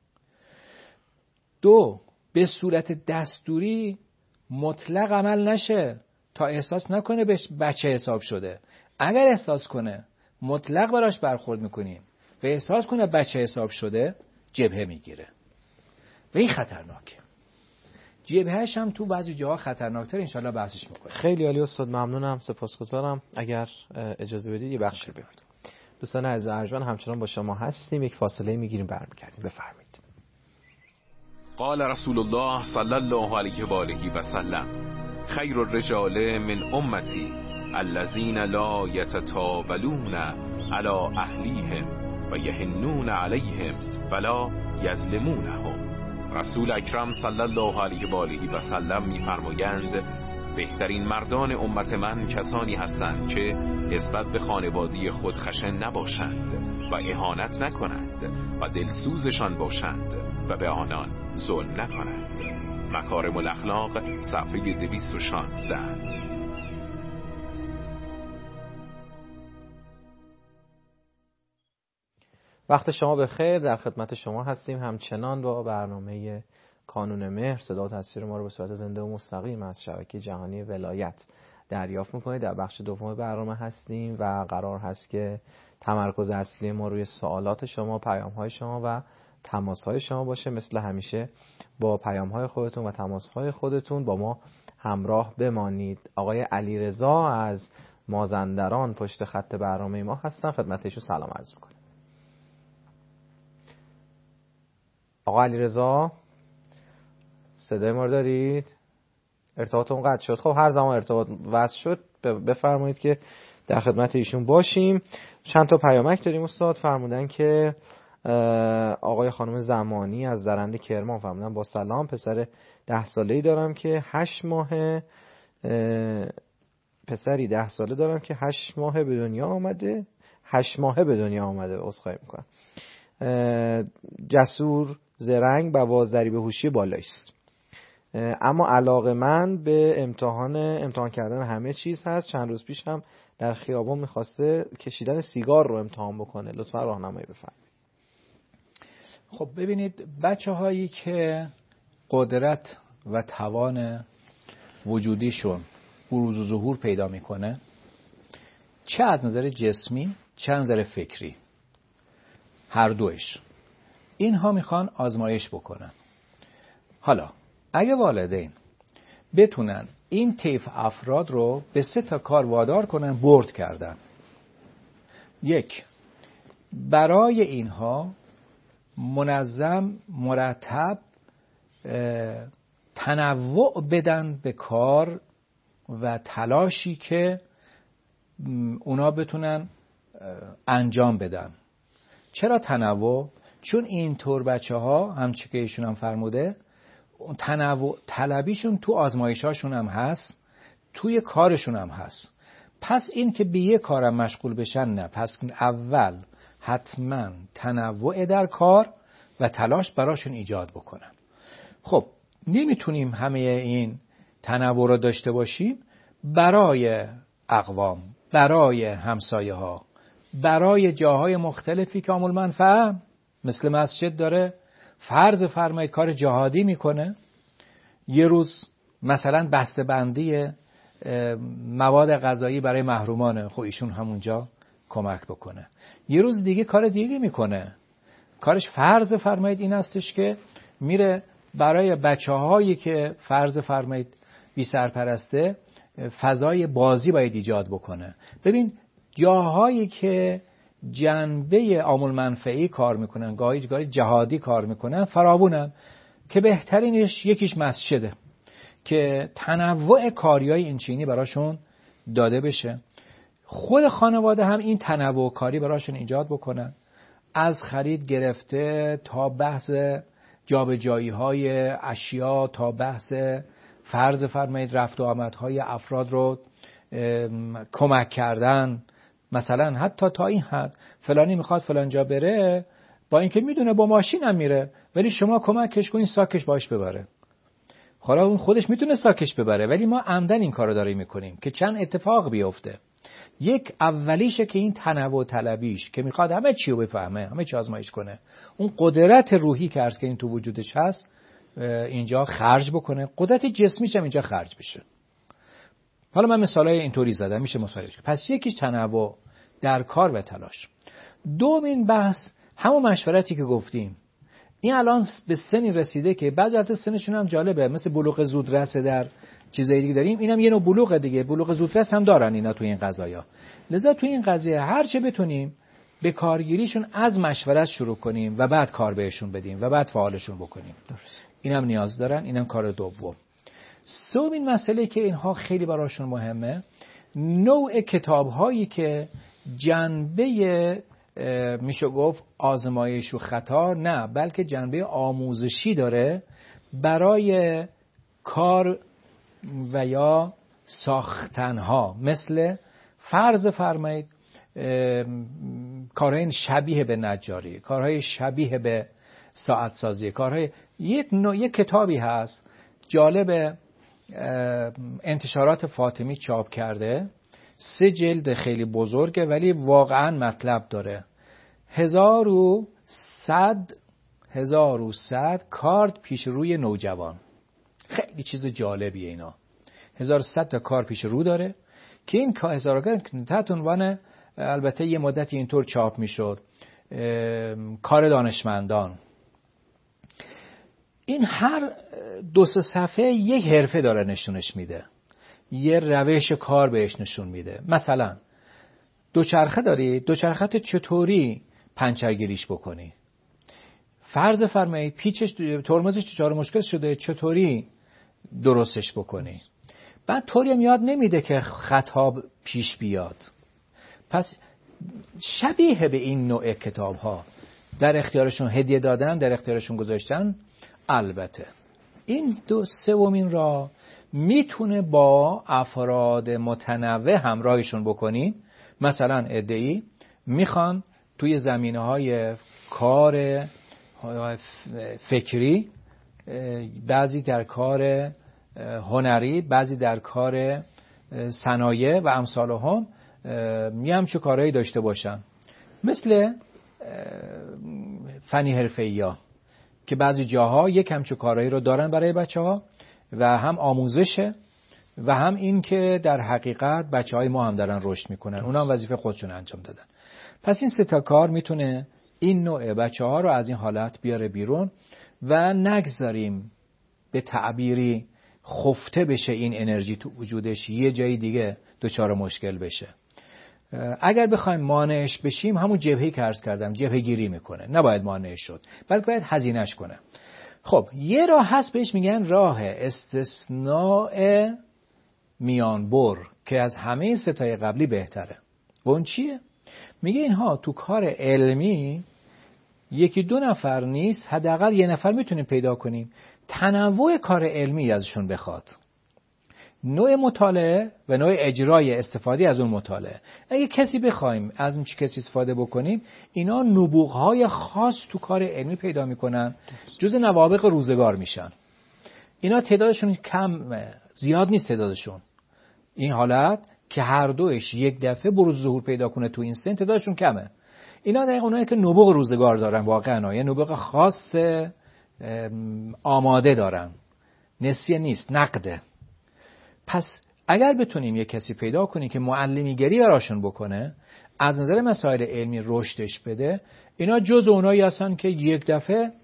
[SPEAKER 2] دو، به صورت دستوری مطلق عمل نشه تا احساس نکنه بچه حساب شده. اگر احساس کنه مطلق براش برخورد میکنیم و احساس کنه بچه حساب شده، جبهه میگیره و این خطرناکه. جبههش هم تو بعضی جاها خطرناکتر، انشالله بحثش میکنه.
[SPEAKER 1] خیلی عالی استاد، ممنونم، سپاسگزارم. اگر اجازه بدید یه بخشی رو ببینیم. دوستان عزیز ارجمند همچنان با شما هستیم، یک فاصله میگیریم برمیگردیم. بفرمایید.
[SPEAKER 3] قال رسول الله صلی الله علیه و آله و سلم خیر الرجال من امتی الذین لا یتطاولون علی اهلیهم و یحنون علیهم ولا یظلمونهم. رسول اکرم صلی الله علیه و آله و سلم می‌فرمایند بهترین مردان امت من کسانی هستند که نسبت به خانوادی خود خشن نباشند و اهانت نکنند و دلسوزشان باشند و به آنان ظلم نکنند. مکارم الاخلاق صفحه دویست و شانزده.
[SPEAKER 1] وقت شما بخیر، در خدمت شما هستیم همچنان با برنامه کانون مهر. صدا و تصویر ما رو به صورت زنده و مستقیم از شبکه جهانی ولایت دریافت میکنید. در بخش دوم برنامه هستیم و قرار هست که تمرکز اصلی ما روی سوالات شما، پیام‌های شما و تماس‌های شما باشه. مثل همیشه با پیام‌های خودتون و تماس‌های خودتون با ما همراه بمانید. آقای علیرضا از مازندران پشت خط برنامه ما هستن، خدمت ایشون سلام عرض می‌کنم. آقا علیرضا صدای ما رو دارید؟ ارتباطمون قطع شد. خب هر زمان ارتباط وصل شد بفرمایید که در خدمت ایشون باشیم. چند تا پیامک داریم استاد. فرمودن که آقای خانم زمانی از درنده کرمان فرمودن با سلام، پسر ده ساله‌ای دارم که هشت ماه پسری ده ساله دارم که هشت ماه به دنیا آمده هشت ماهه به دنیا آمده عذرخواهی میکنم. جسور، زرنگ، بوازدری به هوشی بالایی است، اما علاقه من به امتحان امتحان کردن همه چیز هست. چند روز پیش هم در خیابان میخواسته کشیدن سیگار رو امتحان بکنه. لطفا راهنمایی بفرمایید.
[SPEAKER 2] خب ببینید، بچه هایی که قدرت و توان وجودیشون بروز و ظهور پیدا میکنه، چه از نظر جسمی چه از نظر فکری، هر دوش، اینها میخوان آزمایش بکنن. حالا اگه والدین بتونن این طیف افراد رو به سه تا کار وادار کنن، برد کردن. یک، برای اینها منظم مرتب تنوع بدن به کار و تلاشی که اونا بتونن انجام بدن. چرا تنوع؟ چون اینطور بچه ها همچه که ایشون هم فرموده، تنوع طلبیشون تو آزمایشاشون هم هست، توی کارشون هم هست. پس این که به یه کارم مشغول بشن نه، پس اول حتما تنوع در کار و تلاش براشون ایجاد بکنن. خب نمیتونیم همه این تنوع رو داشته باشیم برای اقوام، برای همسایه ها، برای جاهای مختلفی که عامل منفعه، مثل مسجد داره فرض فرمایید کار جهادی میکنه، یه روز مثلا بسته بندی مواد غذایی برای محرومانه، خب ایشون همونجا کمک بکنه. یه روز دیگه کار دیگه میکنه، کارش فرض فرمایید این هستش که میره برای بچه هایی که فرض فرمایید بی سرپرسته فضای بازی باید ایجاد بکنه. ببین جاهایی که جنبه عامل منفعی کار میکنن، گاهی گاهی جهادی کار میکنن، فراوونن که بهترینش یکیش مسجده که تنوع کاریای اینچینی براشون داده بشه. خود خانواده هم این تنوع کاری براشون ایجاد بکنن، از خرید گرفته تا بحث جابجایی های اشیا، تا بحث فرض فرمایید رفت و آمدهای افراد رو کمک کردن، مثلا حتی تا این حد فلانی میخواد فلان جا بره، با اینکه میدونه با ماشین هم میره، ولی شما کمکش کنین ساکش باش ببره. حالا اون خودش میتونه ساکش ببره، ولی ما عمدن این کارو داریم میکنیم که چند اتفاق بیفته. یک اولیشه که این تنوع طلبیش که میخواد همه چی رو بفهمه، همه چی آزمایش کنه، اون قدرت روحی که عرض که این تو وجودش هست اینجا خرج بکنه، قدرت جسمیش هم اینجا خرج بشه. حالا من مثالای اینطوری زدم میشه متوجه. پس یکیش تنوع در کار و تلاش. دومین بحث همون مشورتی که گفتیم. این الان به سنی رسیده که بعضی وقتا سنشون هم جالبه، مثل بلوغ زودرس در چیزایی دیگه داریم، اینم یه نوع بلوغ دیگه، بلوغ زودرس هم دارن اینا تو این قضايا. لذا تو این قضیه هر چه بتونیم به کارگیریشون از مشورت شروع کنیم و بعد کار بهشون بدیم و بعد فعالشون بکنیم. اینم نیاز دارن، اینم کار دوم. سومین مسئله که اینها خیلی براشون مهمه، نوع کتاب‌هایی که جنبه میشه گفت آزمایش و خطا نه، بلکه جنبه آموزشی داره برای کار و یا ساختنها، مثل فرض فرمایید کارهای شبیه به نجاری، کارهای شبیه به ساعت سازی، کارهای یک نوع یک کتابی هست جالب، انتشارات فاطمی چاپ کرده، سه جلد خیلی بزرگه ولی واقعا مطلب داره. هزار و صد هزار و صد کارت پیش روی نوجوان. خیلی چیز جالبیه اینا. هزار و صد تا کار پیش رو داره که این هزار و صد تحت عنوان، البته یه مدتی اینطور چاپ میشد، کار دانشمندان. این هر دو سه صفحه یک حرفه داره نشونش میده، یه روش کار بهش نشون میده. مثلا دوچرخه داری، دوچرخه چطوری پنچرگیریش بکنی؟ فرض فرمایید پیچش ترمزش دچار مشکل شده، چطوری درستش بکنی؟ بعد طوری هم یاد نمیده که خطا پیش بیاد. پس شبیه به این نوع کتاب ها در اختیارشون هدیه دادن، در اختیارشون گذاشتن. البته این دو سومین را میتونه با افراد متنوع همراهشون بکنیم. مثلا عده‌ای میخوان توی زمینه‌های کار فکری، بعضی در کار هنری، بعضی در کار صنایع و امثالهم یه همچه کارهایی داشته باشن، مثل فنی حرفه‌ای‌ها که بعضی جاها یک همچه کارهایی رو دارن برای بچه‌ها و هم آموزشه و هم این که در حقیقت بچه‌های ما هم دارن رشد میکنن، اونا هم وظیفه خودشون انجام دادن. پس این سه تا کار میتونه این نوع بچه‌ها رو از این حالت بیاره بیرون و نگذاریم به تعبیری خفته بشه این انرژی تو وجودش، یه جای دیگه دچار مشکل بشه. اگر بخوایم مانعش بشیم، همون جبهه‌ای که عرض کردم جبهه گیری میکنه، نباید مانعش شد، بلکه باید هزینه‌اش کنه. خب یه راه هست بهش میگن راه استثناء میانبر که از همه ستای قبلی بهتره. و اون چیه؟ میگه اینها تو کار علمی یکی دو نفر نیست، حداقل یه نفر میتونیم پیدا کنیم تنوع کار علمی ازشون بخواد، نوع مطالعه و نوع اجرای استفاده از اون مطالعه. اگه کسی بخوایم از اون چی کسی استفاده بکنیم، اینا نبوغ‌های خاص تو کار علمی پیدا میکنن، جز نوابغ روزگار میشن. اینا تعدادشون کم، زیاد نیست تعدادشون. این حالت که هر دوش یک دفعه بروز ظهور پیدا کنه تو این سن، تعدادشون کمه. اینا دقیقاً اونایی که نبوغ روزگار دارن، واقعا یه نبوغ خاص آماده دارن، نسیه نیست، نقده. پس اگر بتونیم یک کسی پیدا کنیم که معلمیگری براشون بکنه، از نظر مسائل علمی رشدش بده، اینا جز اونایی هستن که یک دفعه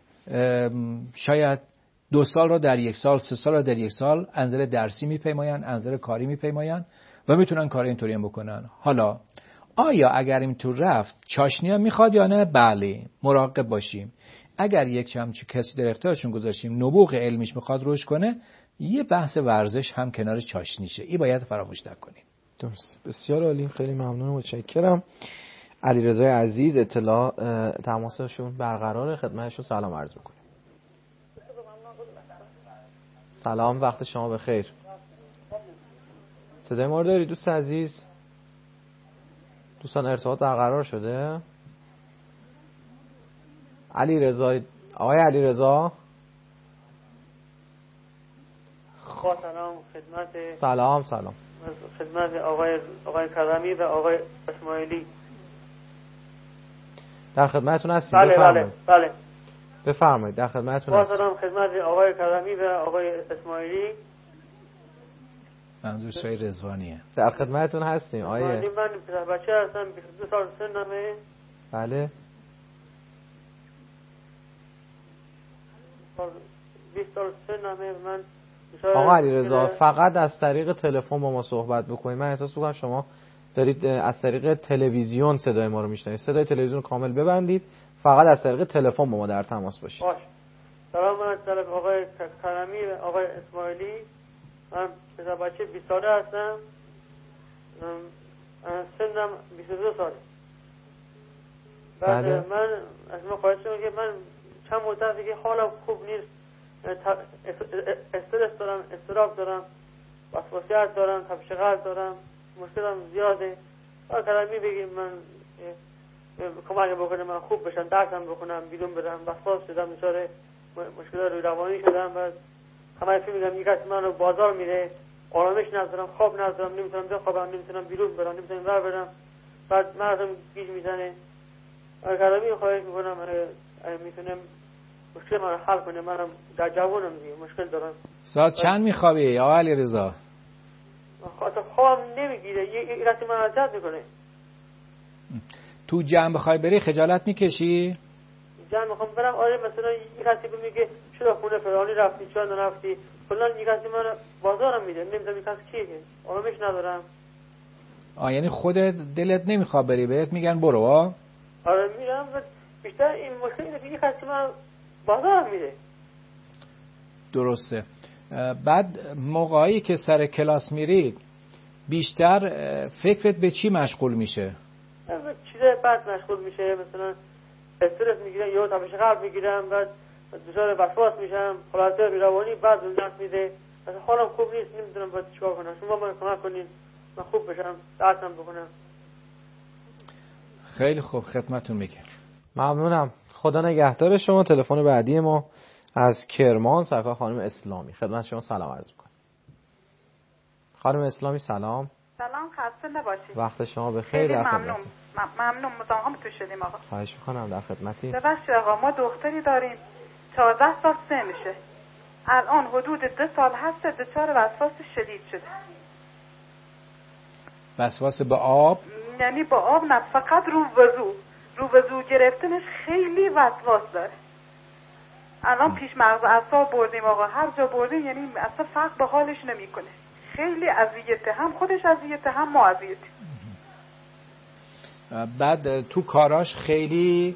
[SPEAKER 2] شاید دو سال را در یک سال، سه سال را در یک سال از نظر درسی میپیماین، از نظر کاری میپیماین و میتونن کار اینطوری هم بکنن. حالا آیا اگر اینطور رفت چاشنی هم میخواد یا نه؟ بله، مراقب باشیم. اگر یک چمچه کسی در اختیارشون گذاشتیم نبوغ علمیش میخواد رشد کنه، یه بحث ورزش هم کنار چاشنیشه، این باید فراموش نکنیم.
[SPEAKER 1] درست، بسیار عالی، خیلی ممنون، متشکرم. علیرضا عزیز اطلاع تماسشون برقراره، خدمتشون سلام عرض میکنیم. سلام، وقت شما بخیر. صدای ما رو داری دوست عزیز؟ دوستان ارتباط برقرار شده؟ علی رضا، آقای علی رضا.
[SPEAKER 4] با سلام خدمت
[SPEAKER 1] سلام سلام
[SPEAKER 4] خدمت آقای آقای کرمی و آقای اسماعیلی.
[SPEAKER 1] در خدمتتون هستیم.
[SPEAKER 4] بله
[SPEAKER 1] بفرمایید.
[SPEAKER 4] بله بله
[SPEAKER 1] بفرمایید، در خدمتتون
[SPEAKER 4] با
[SPEAKER 1] هستیم.
[SPEAKER 4] سلام خدمت آقای کرمی و آقای اسماعیلی.
[SPEAKER 2] منظور سوی رضوانیه.
[SPEAKER 1] در خدمتتون هستیم آقای.
[SPEAKER 4] من پسر بچه هستم، بیست و دو سال سنمه.
[SPEAKER 1] بله.
[SPEAKER 4] بیست سال سنمه. من
[SPEAKER 1] آقا علیرضا فقط از طریق تلفن با ما صحبت بکنید. من احساس می‌کنم شما دارید از طریق تلویزیون صدای ما رو میشنوید. صدای تلویزیون کامل ببندید، فقط از طریق تلفن با ما در تماس باشید.
[SPEAKER 4] باش. سلام من طرف آقای کرمی و آقای اسماعیلی. من پسر بچه بیست ساله هستم. سنم بیست و دو ساله. بعد
[SPEAKER 1] بله.
[SPEAKER 4] من از من خواهش می‌کنم که من چند مدت دیگه حالم خوب نیست. استرس دارم، اضطراب دارم، وسواسیت دارم، تپش قلب دارم، مشکلم زیاده. آقا کرمی بگیم من کمک بکنه من خوب بشم، درسم بکنم، بیرون برم. وسواس شدم، دچار مشکلات روی روانی شدم. بعد همه فیلم میگم یک از من رو بازار میره، آرامش ندارم، خواب ندارم، نمیتونم بخوابم، نمیتونم بیرون برم، نمیتونم راه برم. بعد مغزم گیج میزنه. آقا کرمی خواهش میکنم میتونم مشکل من حل کنه. منم در جوانم دیگه مشکل دارم.
[SPEAKER 2] ساعت چند میخوابی آقا علیرضا؟
[SPEAKER 4] خاطر خوابم نمیگیره، یه راستی من اذیت میکنه.
[SPEAKER 2] تو جمع بخوای بری خجالت میکشی؟
[SPEAKER 4] جمع میخوام برم، آره مثلا یه کسی میگه چرا خونه فلانی رفتی، چرا نرفتی فلان، یه کسی من بازارم میده، نمیدونم یه کسی کیه که آرامش ندارم.
[SPEAKER 2] آه یعنی خودت دلت نمیخواد بری، بهت میگن برو ها؟
[SPEAKER 4] آره میرم، بیشتر این مشکل اینه که یه کسی من بازارم میده.
[SPEAKER 2] درسته. بعد موقعی که سر کلاس میرید بیشتر فکرت به چی مشغول میشه؟
[SPEAKER 4] چیزای بد مشغول میشه، مثلا استرس میگیرم یا تپش قلب میگیرم، بعد دچار وسواس میشم، حالت روانی بعد دست میده. مثلا حالم خوب نیست، نمیدونم باید چیکار کنم. شما من کمک کنین من خوب بشم، درسم بخونم.
[SPEAKER 2] خیلی خوب، خدمتتون میگم.
[SPEAKER 1] ممنونم. خدا نگهدار شما. تلفن بعدی ما از کرمان، سرکار خانم اسلامی. خدمت شما سلام عرض می‌کنم. خانم اسلامی سلام.
[SPEAKER 5] سلام، خسته نباشید.
[SPEAKER 1] وقت شما بخیر.
[SPEAKER 5] خیلی
[SPEAKER 1] در
[SPEAKER 5] ممنون.
[SPEAKER 1] خدمتیم.
[SPEAKER 5] ممنون مزاحم تو شدیم آقا.
[SPEAKER 1] خواهش می‌کنم، در خدمتیم.
[SPEAKER 5] ببخشید آقا، ما دختری داریم چهارده سال سنشه. الان حدود دو سال هست دچار وسواس شدید شده.
[SPEAKER 2] وسواس به آب؟
[SPEAKER 5] یعنی با آب نه، فقط رو وضو. رو وضو گرفتنش خیلی وسواس داره. الان پیش مغز اعصاب بردیم آقا، هر جا بردیم یعنی اصلا فرق به حالش نمیکنه. خیلی اذیته، هم خودش اذیته هم ما اذیته.
[SPEAKER 2] بعد تو کاراش خیلی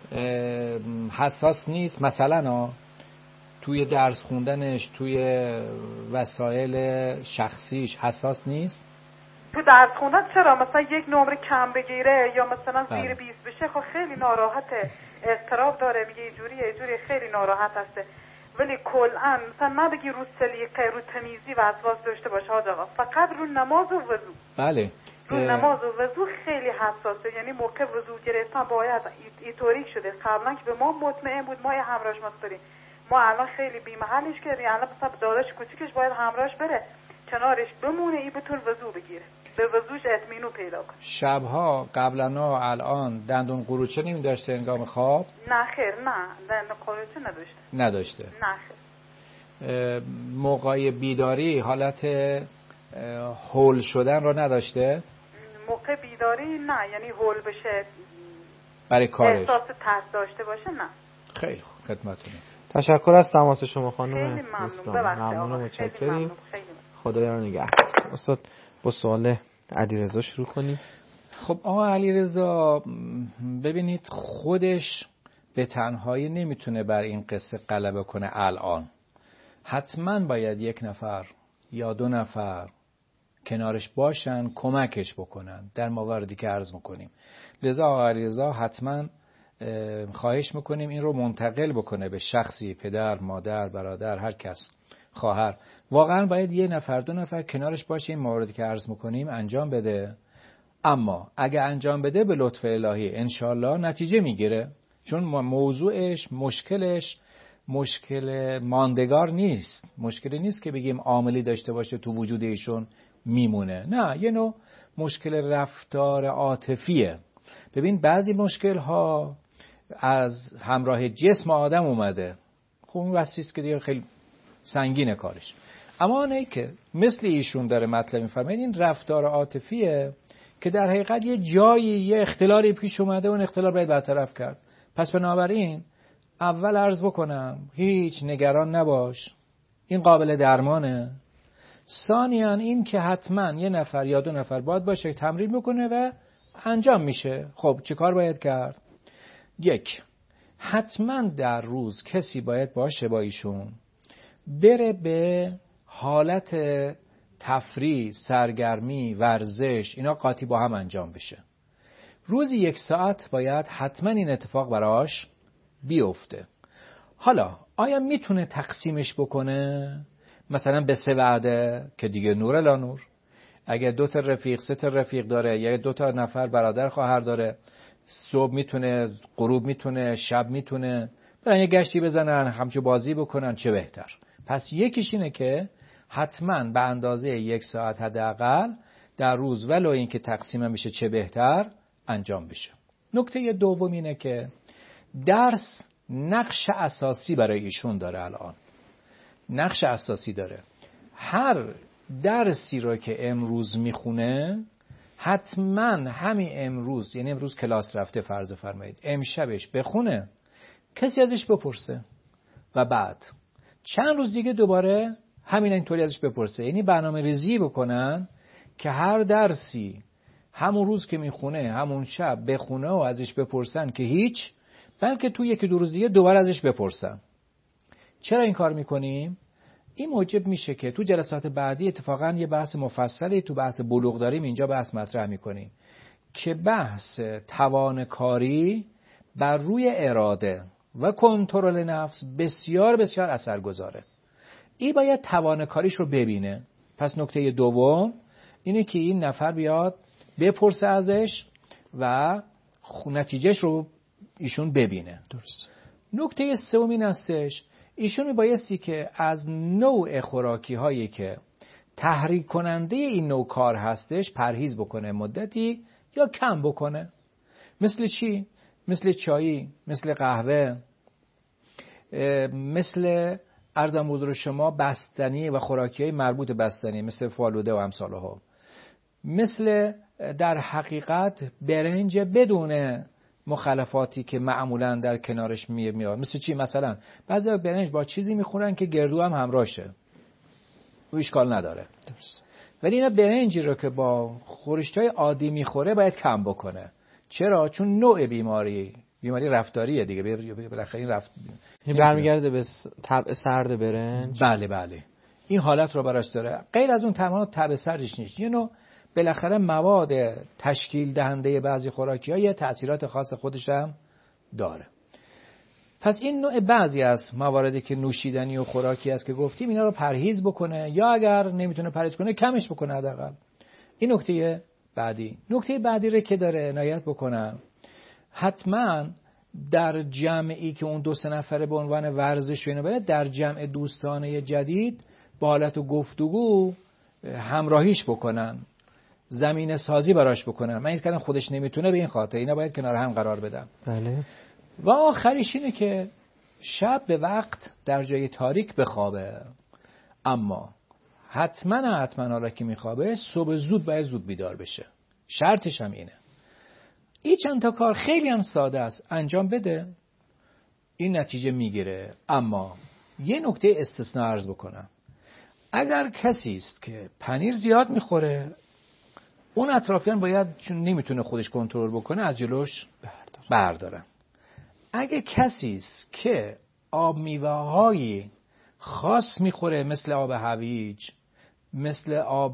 [SPEAKER 2] حساس نیست، مثلا توی درس خوندنش، توی وسایل شخصیش حساس نیست؟
[SPEAKER 5] تو درس خوندن چرا؟ مثلا یک نمره کم بگیره یا مثلا زیر
[SPEAKER 2] بله.
[SPEAKER 5] بیست بشه خب خیلی ناراحته، اضطراب داره، میگه اینجوری اینجوری خیلی ناراحت هسته. ولی کلا مثلا نبگی رو سلیقه، رو تمیزی وسواس داشته باشه حاج آقا، فقط رو نماز و وضو.
[SPEAKER 2] بله.
[SPEAKER 5] رو نماز و وضو خیلی حساسه، یعنی موقع وضو گرفتن باید اینطوری شده. قبلا که به ما مطمئن بود ما یه همراهش مستریم، ما الان خیلی بی‌محلش کردیم. الان مثلا داداش کوچیکش باید همراهش بره کنارش بمونه، این بتون وضو بگیره، به وضوش اطمینان پیدا کنه.
[SPEAKER 2] شبها قبلا و الان دندون قروچه نمی داشته هنگام خواب؟
[SPEAKER 5] نه خیر، نه دندون قروچه نداشته.
[SPEAKER 2] نداشته.
[SPEAKER 5] نه خیر.
[SPEAKER 2] موقع بیداری حالت هول شدن رو نداشته؟
[SPEAKER 5] موقع بیداری نه، یعنی هول بشه
[SPEAKER 2] برای کارش
[SPEAKER 5] احساس ترس داشته باشه نه.
[SPEAKER 2] خیلی خوب، خدمتتون.
[SPEAKER 1] تشکر از تماس شما خانم
[SPEAKER 5] خیلی ممنون.
[SPEAKER 1] ممنون و متشکریم. خدایا رو نگهدار. استاد با سوال علیرضا شروع کنیم.
[SPEAKER 2] خب آقا علیرضا، ببینید خودش به تنهایی نمیتونه بر این قصه غلبه کنه. الان حتما باید یک نفر یا دو نفر کنارش باشن، کمکش بکنن در مواردی که عرض میکنیم. لذا آقا علیرضا حتما خواهش میکنیم این رو منتقل بکنه به شخصی، پدر، مادر، برادر، هر کس خواهر. واقعا باید یه نفر دو نفر کنارش باشه این موردی که عرض میکنیم انجام بده. اما اگه انجام بده به لطف الهی انشالله نتیجه میگیره، چون موضوعش مشکلش مشکل ماندگار نیست، مشکلی نیست که بگیم عاملی داشته باشه تو وجود ایشون میمونه، نه، یه نوع مشکل رفتار عاطفیه. ببین بعضی مشکل ها از همراه جسم آدم اومده، خب این واسیست که دیگه خیلی سنگینه کارش. اما نه که مثل ایشون داره مطلب میفرماید این رفتار عاطفیه که در حقیقت یه جایی یه اختلالی پیش اومده و اون اختلال باید برطرف کرد. پس بنابراین اول عرض بکنم هیچ نگران نباش، این قابل درمانه. ثانیاً این که حتما یه نفر یا دو نفر باید باشه تمرین بکنه و انجام میشه. خب چه کار باید کرد؟ یک، حتما در روز کسی باید باشه با ایشون بره به حالت تفریح، سرگرمی، ورزش، اینا قاطی با هم انجام بشه. روزی یک ساعت باید حتما این اتفاق براش بیفته. حالا آیا میتونه تقسیمش بکنه؟ مثلا به سه وعده که دیگه نور لا نور. اگه دو تا رفیق سه تا رفیق داره یا دو تا نفر برادر خواهر داره، صبح میتونه، غروب میتونه، شب میتونه، برن یه گشتی بزنن، همچو بازی بکنن، چه بهتر. پس یکیش اینه که حتما به اندازه یک ساعت حداقل در روز ولو این که تقسیم میشه چه بهتر انجام بشه. نکته دوم اینه که درس نقش اساسی برای ایشون داره. الان نقش اساسی داره. هر درسی رو که امروز میخونه حتما همین امروز، یعنی امروز کلاس رفته فرض فرمایید، امشبش بخونه، کسی ازش بپرسه و بعد چند روز دیگه دوباره همین اینطوری ازش بپرسه. یعنی برنامه ریزی بکنن که هر درسی همون روز که میخونه همون شب بخونه و ازش بپرسن که هیچ، بلکه تو یکی دو روز دیگه دوباره ازش بپرسن. چرا این کار میکنیم؟ این موجب میشه که تو جلسات بعدی اتفاقا یه بحث مفصلی تو بحث بلوغ داریم، اینجا بحث مطرح میکنیم که بحث توانکاری بر روی اراده و کنترل نفس بسیار بسیار اثرگذاره. این باید توانکاریش رو ببینه. پس نکته دوم اینه که این نفر بیاد بپرسه ازش و نتیجهش رو ایشون ببینه. درست. نکته سوم این هستش ایشون بایستی که از نوع خوراکی هایی که تحریک کننده این نوع کار هستش پرهیز بکنه مدتی یا کم بکنه. مثل چی؟ مثل چایی، مثل قهوه، مثل عرضم حضور شما بستنی و خوراکی های مربوط بستنی مثل فالوده و امثالها، مثل در حقیقت برنج بدون مخالفاتی که معمولا در کنارش میاد. مثل چی؟ مثلا بعضی برنج با چیزی میخورن که گردو هم همراهشه، او اشکال نداره. درست. ولی اینا برنجی رو که با خورشتای عادی میخوره باید کم بکنه. چرا؟ چون نوع بیماری بیماری رفتاریه دیگه، بالاخره این رفت
[SPEAKER 1] این برمیگرده به طبع سرد برنج.
[SPEAKER 2] بله بله این حالت رو براش داره. غیر از اون تمام طبع سردش نیست، یه نوع بالاخره مواد تشکیل دهنده بعضی خوراکی‌ها یه تأثیرات خاص خودش هم داره. پس این نوع بعضی از مواردی که نوشیدنی و خوراکی است که گفتیم اینا رو پرهیز بکنه، یا اگر نمیتونه پرهیز کنه کمش بکنه حداقل. این نکته بعدی. نکته بعدی رو که داره عنایت بکنم، حتما در جمعی که اون دو سه نفره به عنوان ورزش و اینا بره، در جمع دوستانه جدید با حالت و گفتگو همراهیش بکنن، زمینه سازی براش بکنن. من این کردم خودش نمیتونه به این خاطر اینا باید کنار هم قرار بدم.
[SPEAKER 1] بله.
[SPEAKER 2] و آخریش اینه که شب به وقت در جای تاریک بخوابه، اما حتما حتما حالا که میخوابه صبح زود باید زود بیدار بشه. شرطش هم اینه. این چند تا کار خیلی هم ساده است، انجام بده این نتیجه میگیره. اما یه نکته استثناء عرض بکنم، اگر کسی است که پنیر زیاد میخوره، اون اطرافیان باید چون نمیتونه خودش کنترل بکنه از جلوش بردارن. اگه کسی است که آب میوه‌های خاص میخوره مثل آب هویج، مثل آب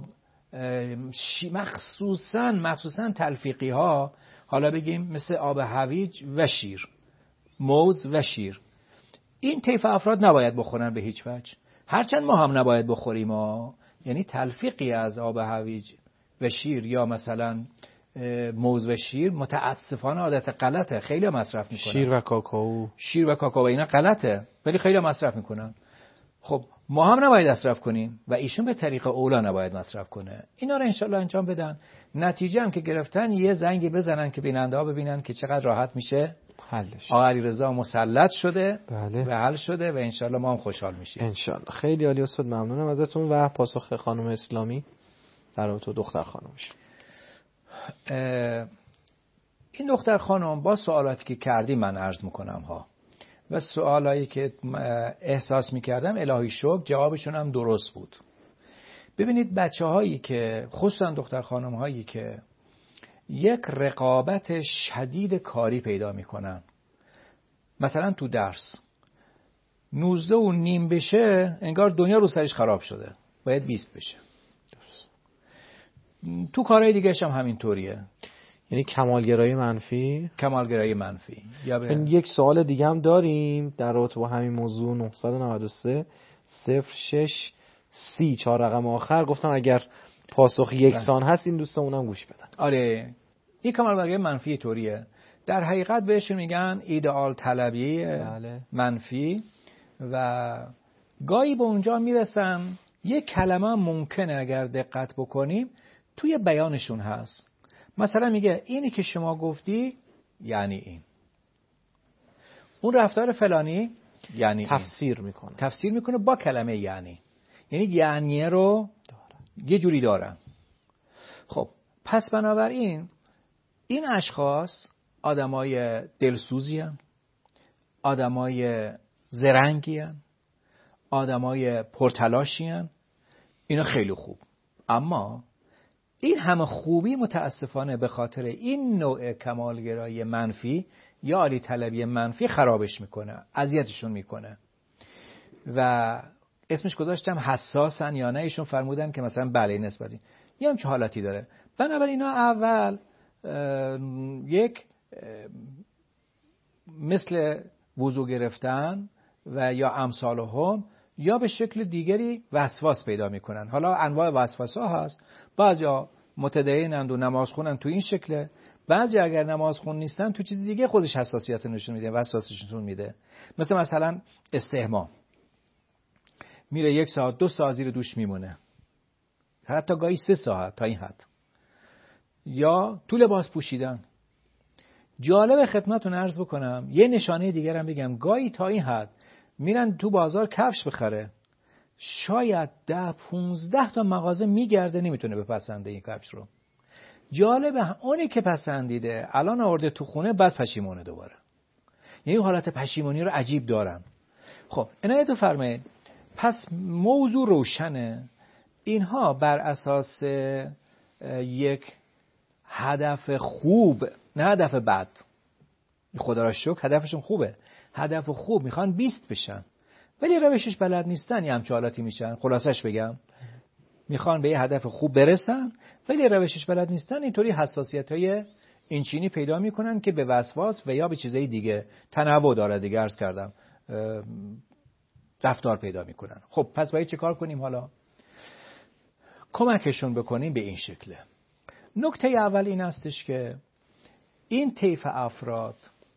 [SPEAKER 2] مخصوصا مخصوصا تلفیقی ها، حالا بگیم مثل آب هویج و شیر، موز و شیر، این طیف افراد نباید بخورن به هیچ وجه. هرچند ما هم نباید بخوریم ها، یعنی تلفیقی از آب هویج و شیر یا مثلا موز و شیر متاسفانه عادت غلطه، خیلی مصرف میکنن.
[SPEAKER 1] شیر و کاکائو
[SPEAKER 2] شیر و کاکائو اینا غلطه ولی خیلی مصرف میکنن. خب ما هم نباید مصرف کنیم و ایشون به طریق اولا نباید مصرف کنه. اینا رو انشالله انجام بدن، نتیجه هم که گرفتن یه زنگی بزنن که بیننده ها ببینن که چقدر راحت میشه
[SPEAKER 1] حلش.
[SPEAKER 2] آقا علیرضا مسلط شده
[SPEAKER 1] بله.
[SPEAKER 2] و حل شده و انشالله ما هم خوشحال میشیم
[SPEAKER 1] انشالله. خیلی عالی استاد، ممنونم ازتون. و پاسخ خانم اسلامی در رابطه با دختر خانمش.
[SPEAKER 2] این دختر خانم با سوالاتی که کردی من عرض میکنم ها و سوالایی که احساس میکردم الهی شکر جوابشون هم درست بود. ببینید بچه هایی که خصوصا دختر خانم هایی که یک رقابت شدید کاری پیدا میکنن، مثلا تو درس نوزده و نیم بشه انگار دنیا رو سرش خراب شده، باید بیست بشه. تو کارهای دیگه هم همینطوریه،
[SPEAKER 1] یعنی کمالگرایی منفی.
[SPEAKER 2] کمالگرایی منفی. یا به...
[SPEAKER 1] یک سوال دیگه هم داریم در رابطه با همین موضوع. نه نه سه صفر شش سی چهار رقم آخر، گفتم اگر پاسخ یکسان هست این دوستمون هم گوش بدن.
[SPEAKER 2] آره این کمالگرایی منفی طوریه، در حقیقت بهشون میگن ایدئال طلبی
[SPEAKER 1] بله.
[SPEAKER 2] منفی و گاهی به اونجا میرسن یک کلمه ممکنه اگر دقت بکنیم توی بیانشون هست. مثلا میگه اینی که شما گفتی یعنی این، اون رفتار فلانی یعنی
[SPEAKER 1] تفسیر
[SPEAKER 2] این.
[SPEAKER 1] میکنه
[SPEAKER 2] تفسیر میکنه با کلمه یعنی، یعنی یعنیه رو داره. یه جوری دارن. خب پس بنابراین این اشخاص آدمای دلسوزی هن، آدمای زرنگی هن، آدمای پرتلاشی هن. اینا خیلی خوب، اما این همه خوبی متاسفانه به خاطر این نوع کمالگرایی منفی یا عالی طلبی منفی خرابش میکنه، اذیتشون میکنه. و اسمش گذاشتم حساسن یا نه، ایشون فرمودن که مثلا بله نسبتی یه همچه حالتی داره. بنابراین اینا اول یک مثل وضو گرفتن و یا امثال هم یا به شکل دیگری وسواس پیدا میکنن. حالا انواع وسواس ها هست، بعضیا متدینند و نماز خونن تو این شکله، بعضی اگر نماز خون نیستن تو چیز دیگه خودش حساسیت نشون میده، وسواسش نشون میده. مثل مثلا استحمام، میره یک ساعت دو ساعت زیر دوش میمونه، حتی گاهی سه ساعت تا این حد. یا تو لباس پوشیدن. جالب خدمتتون عرض بکنم یه نشانه دیگر هم بگم، گاهی تا این حد میرن تو بازار کفش بخره، شاید ده پونزده تا مغازه میگرده نمیتونه بپسنده این کفش رو. جالبه اونی که پسندیده الان آورده تو خونه بعد پشیمونه دوباره، یعنی حالت پشیمونی رو عجیب دارم. خب عنایت فرمایید. پس موضوع روشنه، اینها بر اساس یک هدف خوب نه هدف بد، خدا را شکر هدفشون خوبه، هدف خوب میخوان بیست بشن ولی روشش بلد نیستن، یه همچه حالاتی میشن. خلاصش بگم میخوان به یه هدف خوب برسن ولی روشش بلد نیستن، اینطوری حساسیت های اینچینی پیدا میکنن که به وسواس و یا به چیزای دیگه تنوع داره دیگه عرض کردم رفتار پیدا میکنن. خب پس باید چه کار کنیم؟ حالا کمکشون بکنیم به این شکله. نکته اول این هستش که این طیف افراد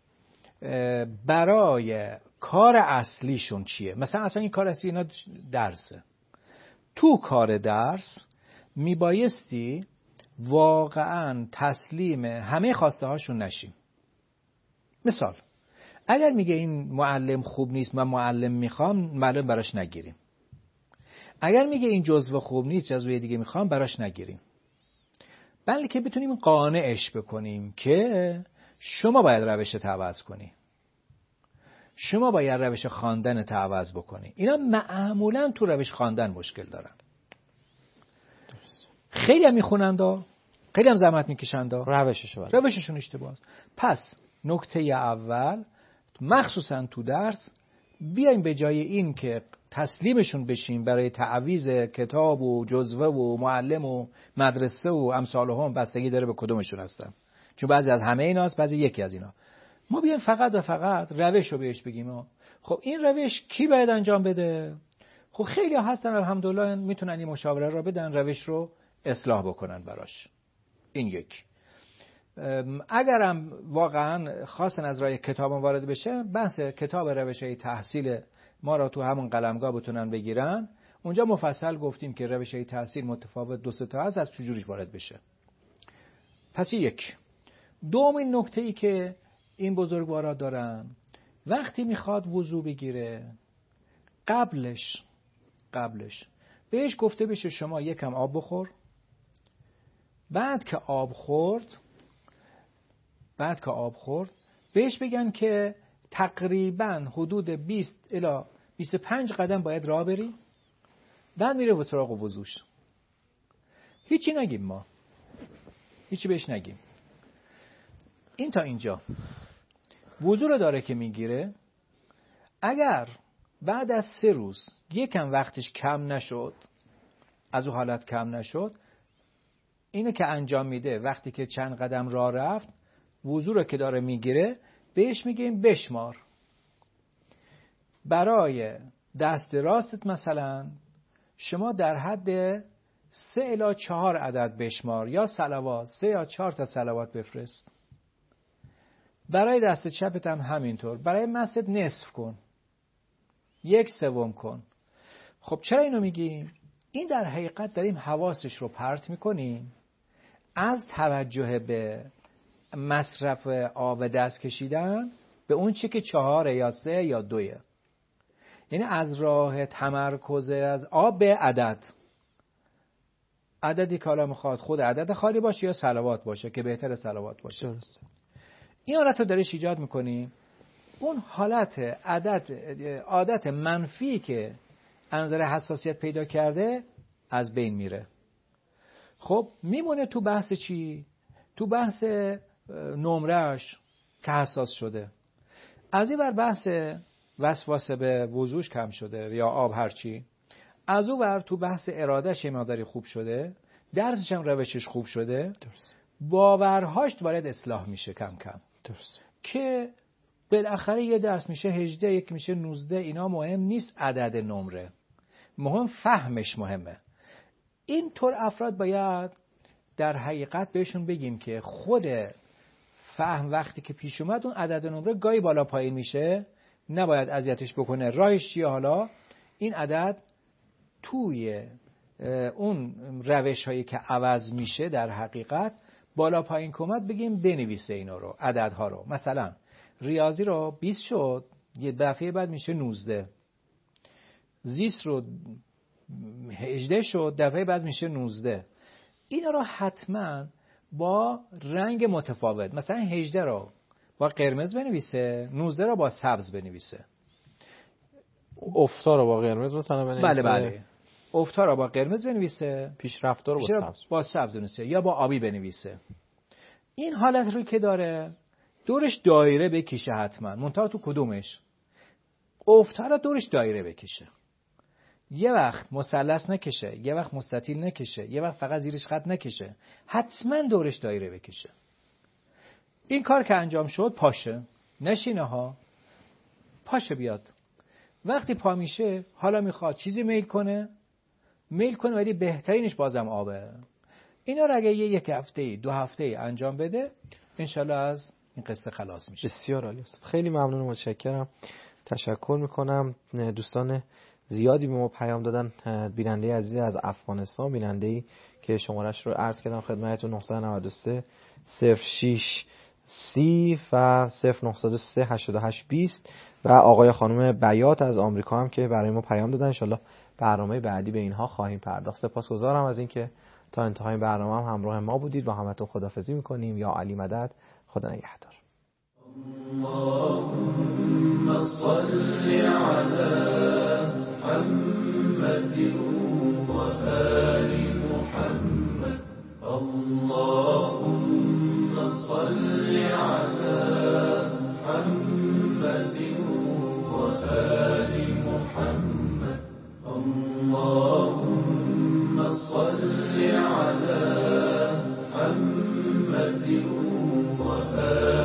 [SPEAKER 2] برای کار اصلیشون چیه؟ مثلا اصلا این کار اصلی اینا درسه. تو کار درس میبایستی واقعا تسلیم همه خواسته هاشون نشیم. مثال اگر میگه این معلم خوب نیست من معلم میخوام، معلم براش نگیریم. اگر میگه این جزوه خوب نیست جزوه دیگه میخوام، براش نگیریم. بلکه بتونیم قانعش بکنیم که شما باید روش عوض کنی، شما باید روش خواندن عوض بکنی. اینا معمولا تو روش خواندن مشکل دارن. خیلی هم میخونند، خیلی هم زحمت میکشند،
[SPEAKER 1] روششون
[SPEAKER 2] روششون اشتباهه. پس نکته اول مخصوصا تو درس بیایم به جای این که تسلیمشون بشیم برای تعویض کتاب و جزوه و معلم و مدرسه و امثال هم، بستگی داره به کدومشون هستن، چون بعضی از همه ایناست بعضی یکی از اینا. ما بیایم فقط و فقط روش رو بهش بگیم. خب این روش کی باید انجام بده؟ خب خیلی هستن الحمدلله میتونن این مشاوره رو بدن، روش رو اصلاح بکنن براش. این یک. اگرم واقعا خواستن از راه کتاب وارد بشه، بحث کتاب روش‌های تحصیل ما را تو همون قلمگاه بتونن بگیرن. اونجا مفصل گفتیم که روش‌های تحصیل متفاوت دو سه تا هست، از چجوری وارد بشه. پس یک. دومین نکته ای که این بزرگوارا دارن، وقتی میخواد وضو بگیره قبلش قبلش بهش گفته بشه شما یکم آب بخور. بعد که آب خورد بعد که آب خورد بهش بگن که تقریبا حدود بیست الی بیست و پنج قدم باید راه بری. بعد میره به سراغ وضوش. هیچی نگیم، ما هیچی بهش نگیم. این تا اینجا وضو رو داره که میگیره. اگر بعد از سه روز یکم وقتش کم نشد، از اون حالت کم نشد، اینه که انجام میده. وقتی که چند قدم راه رفت، وضو رو که داره میگیره بهش میگیم بشمار. برای دست راستت مثلا شما در حد سه الی چهار عدد بشمار، یا صلوات سه یا چهار تا صلوات بفرست. برای دست چپت هم همینطور. برای مست نصف کن، یک سوم کن. خب چرا اینو میگیم؟ این در حقیقت داریم حواسش رو پرت میکنیم از توجه به مصرف آب دست کشیدن به اون چی که چهاره یا سه یا دویه. یعنی از راه تمرکز از آب به عدد. عددی که حالا میخواد خود عدد خالی باشه یا صلوات باشه، که بهتر صلوات باشه. درسته. این حالت رو دارش ایجاد میکنیم. اون حالت عدد عادت منفی که انظر حساسیت پیدا کرده از بین میره. خب میمونه تو بحث چی؟ تو بحث نمرش که حساس شده. از این بر بحث وسواس به وضوش کم شده یا آب هرچی. از اون بر تو بحث ارادهش یه مقداری خوب شده، درسش هم روشش خوب شده. درست. باورهاش باید اصلاح میشه کم کم. درست. که بالاخره یه درس میشه هجده، یک میشه نوزده. اینا مهم نیست عدد نمره، مهم فهمش مهمه. اینطور افراد باید در حقیقت بهشون بگیم که خود فهم وقتی که پیش اومد اون عدد نمره گاهی بالا پایین میشه، نباید اذیتش بکنه. راهش چیه؟ حالا این عدد توی اون روش هایی که عوض میشه در حقیقت بالا پایین کمت بگیم بنویسه اینا رو، عددها رو. مثلا ریاضی رو بیست شد، یه دفعه بعد میشه نوزده. زیست رو هجده شد، دفعه بعد میشه نوزده. اینا رو حتما با رنگ متفاوت، مثلا هجده رو با قرمز بنویسه، نوزده رو با سبز بنویسه.
[SPEAKER 1] افتا رو با قرمز مثلا بنویسه.
[SPEAKER 2] بله بله. افتا رو با قرمز بنویسه،
[SPEAKER 1] پیشرفتا رو با سبز
[SPEAKER 2] با سبز بنویسه یا با آبی بنویسه. این حالت رو که داره دورش دایره بکشه حتما. منتها تو کدومش؟ افتا رو دورش دایره بکشه. یه وقت مثلث نکشه، یه وقت مستطیل نکشه، یه وقت فقط زیرش خط نکشه. حتما دورش دایره بکشه. این کار که انجام شد پاشه، نشینه ها، پاشه بیاد. وقتی پا میشه حالا میخواد چیزی میل کنه، میل کنه، ولی بهترینش بازم آبه. اینا رو اگه یه یک هفته دو هفته انجام بده انشالله از این قصه خلاص میشه.
[SPEAKER 1] بسیار عالی است. خیلی ممنون و متشکرم. تشکر میکنم. دوستان زیادی به ما پیام دادن. بیننده عزیز از افغانستان، بیننده‌ای که شمارش رو عرض کردم خدمتتون، نه نه سه صفر شش سی و صفر نه صفر سه هشتاد و هشت بیست، و آقای خانم بیات از آمریکا هم که برای ما پیام دادن. انشالله برنامه بعدی به اینها خواهیم پرداخت. سپاسگزارم از اینکه تا انتهای برنامه هم همراه ما بودید. با همتون خداحافظی میکنیم. یا علی مدد. خدا نگهدار. اللهم صل علی محمد و آل محمد. اللهم صل علی محمد و آل محمد. اللهم صل علی محمد و آل